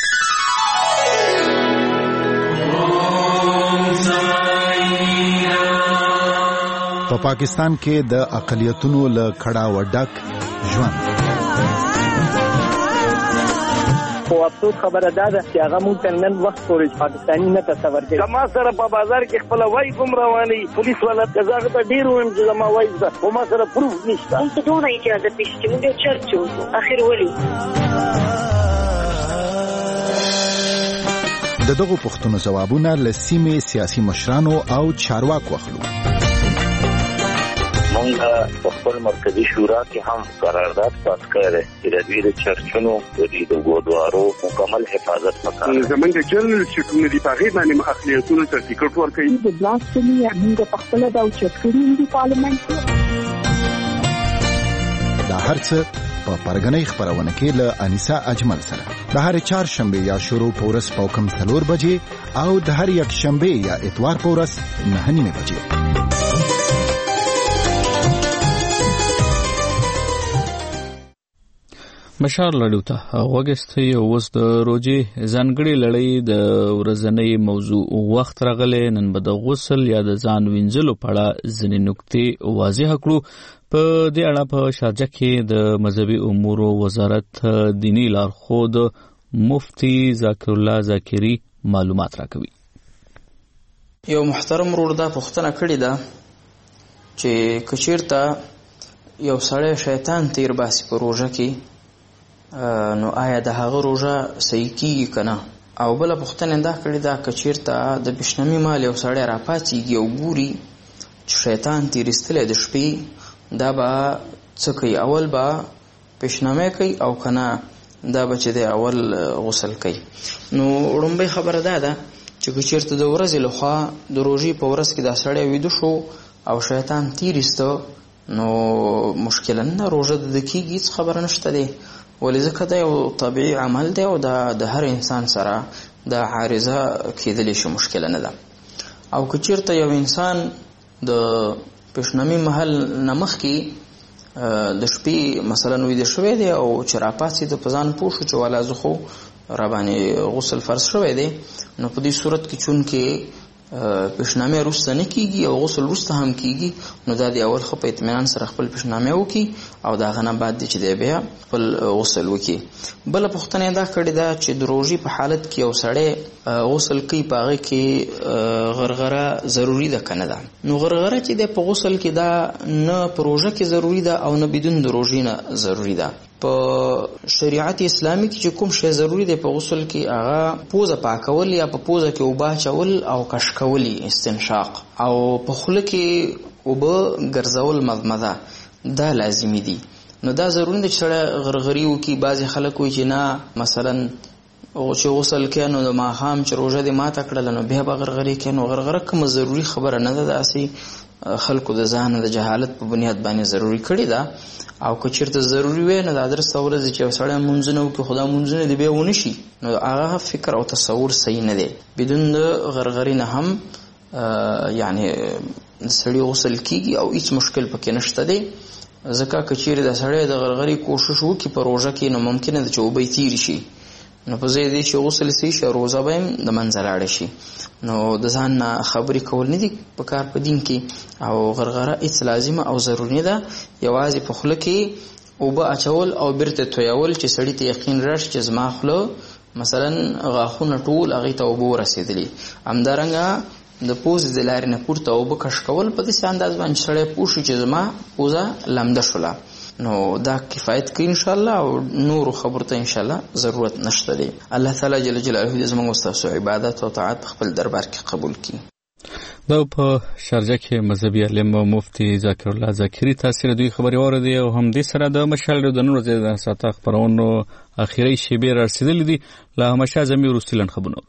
په پا پاکستان کې د اقلیتونو له کړه وډک ژوند خو افسوس خبره ده چې هغه مونږ ته نن وخت پورې پاکستاني نه تصور کوي. کما سره په بازار کې خپل وای کوم رواني پولیس ولا قزاق ته ډیر ویم چې ما وای ده خو ما سره پروف نشته. مونږ ته ټول اجازه پېښ چې مونږ چرچو اخر ولي د دغو پوښتنو ځوابونه له سیمې سیاسي مشرانو او چارواکو اخلو. مونږ په خپل مرکزی شورا کې هم قرارداد پاس کړی چې د دوی د چرچونو د دې د ګودوارو مکمل حفاظت وکړي. زمونږ جنرال سکریټری دی په هغه باندې اخلیتونو سرټیفیکټ ورکړي. د بلاسټمي موږ په خپل د چرچونو دی پارلیمنت دا هرڅه په پرګنۍ خبرونه کې له انیسا اجمل سره د هر چهارشنبه یا شروع پورس په کم څلور بجې او د هر یک شنبه یا اتوار پورس نه نیمه بجې. مشال لړیو ته وګستي اوس د روزي ځانګړي لړۍ د ورځنۍ موضوع وخت راغلی. نن به د غسل یا د ځان وینځلو په اړه ځینې نکتې واضح کړو. په دې اړه په شارجه کې د مذهبي امور وزارت دینی لارښود مفتی ذاکر الله ذاکری معلومات راکوي. یو محترم ورور دا پوښتنه کړې ده چې کچیرته یو سړی شیطان تیر باسي په روژه کې نو آیا د هغه روژه صحیح کیږي کنه؟ او بل پوښتنه دا کړې ده کچیرته د بشنامي مال یو سړی راپاتېږي او ګوري چې شیطان تیرستلی د شپې دا به څه کوي؟ اول به پیشنامه کوي او کنه دا به چې دی اول غسل کوي. نو وړومبۍ خبره دا ده چې که چېرته د ورځې لخوا د روژې په ورځ کې دا سړی ویده شو او شیطان تیریسته نو مشکله نه، روژه د ده کېږي، هېڅ خبره نشته دی. ولې ځکه دا یو طبیعي عمل دی او دا د هر انسان سره دا عارضه کېدلی شي، مشکله نه ده. او که چېرته یو انسان د پیشنامي محل نه مخکې د شپې مثلا ویده شوی دی او چې راپاڅېده په ځان پوه شو چې والا زه خو راباندې غسل فرض شوی دی، نو په دې صورت کې چونکې پیشنامه وروسته نه کیږي او غسل وروسته هم کیږي، نو دا دی اول خو په اطمینان سره خپل پیشنامه وکړي او د هغه نه بعد دی چې دی بیا خپل غسل وکړي. بله پوښتنه دا کړې ده چې د روژې په حالت کې یو سړی غسل کوي، په هغه کې غرغره ضروري ده که نه ده؟ نو غرغره چې دی په غسل کې دا نه په روژه کې ضروري ده او نه بدون د روژې نه ضروري ده. په شریعت اسلامی کې چې کوم شی ضروری دی په غسل کې هغه پوزه پاکول یا په پوزه کې اوبه اچول او کش کولی استنشاق او په خوله کې اوبه ګرځول مضمضه دا لازمي دي. نو دا ضروري دی چې سړی غرغري وکړي. بعضې خلک وایي چې نه مثلا چې غسل کوي نو د ماښام چې روژه دې ماته کړله نو بیا به غرغري کوي. نو غرغره کومه ضروري خبره نه ده، داسې خلکو د ځان د جهالت په بنیاد باندې ضروري کړې ده. او که چېرته ضروري وي نو د ادرسته ورځې چې یو سړی مونځونه وکړي خو دا مونځونه دې بیا ونه شي، نو هغه فکر او تصور صحیح نه دی. بدون د غرغري نه هم یعنی سړی غسل کیږي او هیڅ مشکل پکې نشته دی. ځکه که چېرې د سړی د غرغري کوشش وکړي په روژه کې نو ممکنه ده چې اوبه یې تېرې شي، نو په ځای دی چې غسل صحیح شي روژه به یې د منځه لاړه شي. نو د ځان نه خبرې کول نه دي په کار په دین کې، او غرغره هیڅ لازمه او ضروري ده. یوازې په خوله کې اوبه اچول او بیرته تویول چې سړي ته یقین راشي چې زما خوله مثلا غاښونه ټول هغې ته اوبه ورسېدلي. همدارنګه د پوزې د لارې نه پورته اوبه کش کول په داسې انداز باندې سړی پوه شي چې زما پوزه لمده شوله، نو دا کفایت کوي انشاءالله او نورو خبرو ته انشاءالله ضرورت نشته دی. الله تعالی جل جلاله دې زموږ ستاسو عبادت او طاعت په خپل دربار کې قبول کړي. دا په شارجه کې مذهبي عالم مفتی ذاکر الله ذاکری تاثیر دوی خبرې واردې او هم دې سره د مشال د نور د ساته خبرونو اخیری شیبې رسیدلې دي. له همشه زمي وروستي لن خبرونه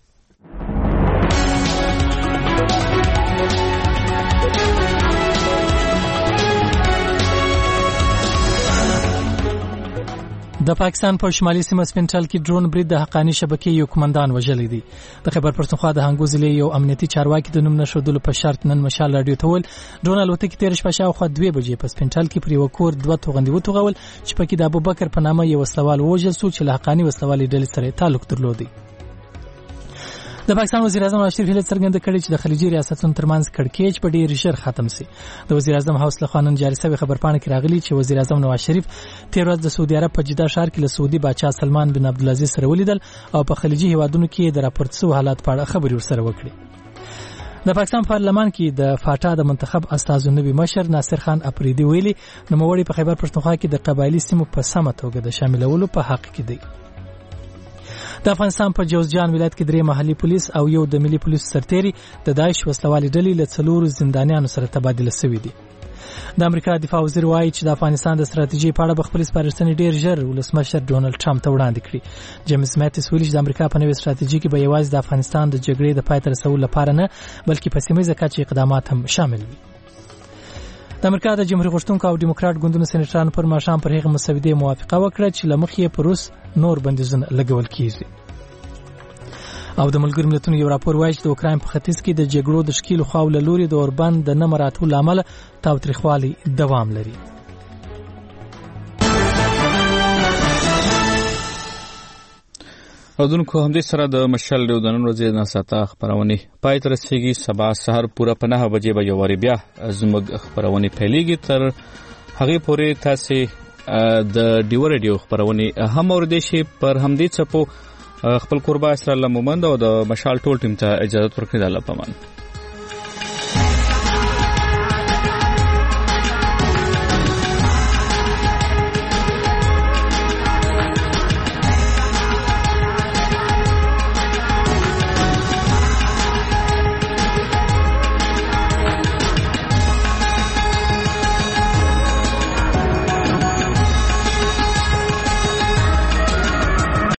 د پاکستان په شمالي سیمه سپینټل کې ډرون برید د حقانی شبکې یو کمانډان وژلی دی. د خیبر پښتونخوا د هنګو ضلع یو امنیتي چارواکي د نوم نښودلو په شرط نن مشال راډیو ته وویل ډرون الوتکې تېره شپه شاوخوا دوې بجې په سپینټل کې پر یوه کور دوه توغندي وتوغول چې پکې د ابوبکر په نامه یو وسلوال ووژل سو چې له حقاني وسلوالې ډلې سره تعلق درلودی. د پاکستان وزیر اعظم نواز شریف هیله څرګنده کړې چې د خلیجي ریاستونو ترمنځ کړکېچ په ډېر ژر ختم شي. د وزیر اعظم هاوس له خوا نن جاري شوې خبرپاڼه کې راغلي چې وزیر اعظم نواز شریف تېره ورځ د سعودي عرب په جده ښار کې له سعودي باچا سلمان بن عبدالعزیز سره ولیدل او په خلیجي هیوادونو کې د راپورټ شوو حالات په اړه خبرې ورسره وکړې. د پاکستان پارلمان کې د فاټا د منتخب استازو نوي مشر ناصر خان اپریدي ویلي نوموړی په خیبر پښتونخوا کې د قبایلي سیمو په سمه توګه د شاملولو په حق کې دی. د افغانستان په جوزجان ولایت کې درې محلي پولیس او یو د ملي پولیسو سرتیري د داعش وسلوالې ډلې له څلورو زندانیانو سره تبادله شوي دي. د امریکا دفاع وزیر وایي چې د افغانستان د ستراتیژۍ په اړه به خپلې سپارښتنې ډېر ژر ولسمشر ډونالډ ټرمپ ته وړاندې کړي. جیمز میتیس ویلي چې د امریکا په نوې ستراتیژۍ کې به یوازې د افغانستان د جګړې د پای ته رسولو لپاره نه بلکې په سیمه کچه اقدامات هم شامل وي. د امریکا د جمهوریت غوښتونکو او ډیموکراټ ګوندونو سېنیټرانو پر ماښام پر هغه مسودې موافقه وکړه چې له مخې یې پر روس نور بندیزونه لګول کیږي. او د ملګرو ملتونو یو راپور وایي چې د اوکراین په ختیځ کې د جګړو د شکیلو خواو له لوري د اوربند د نه مراعاتولو له امله تاوتریخوالی دوام لري. اودونکو همدې سره د مشال ډیو د نن ورځې ناساته خبرونه پای ته رسیږي. سبا سحر پوره په نهه بجې به یو واری بیا زموږ خبرونه پیلېږي. تر هغې پورې تاسې د ډیو ریډیو خبرونه هم اوریدئ شئ. پر همدې څپو خپل قربا اسرائیل مومند او د مشال ټول ټیم ته اجازه ورکړئ. د الله پامان.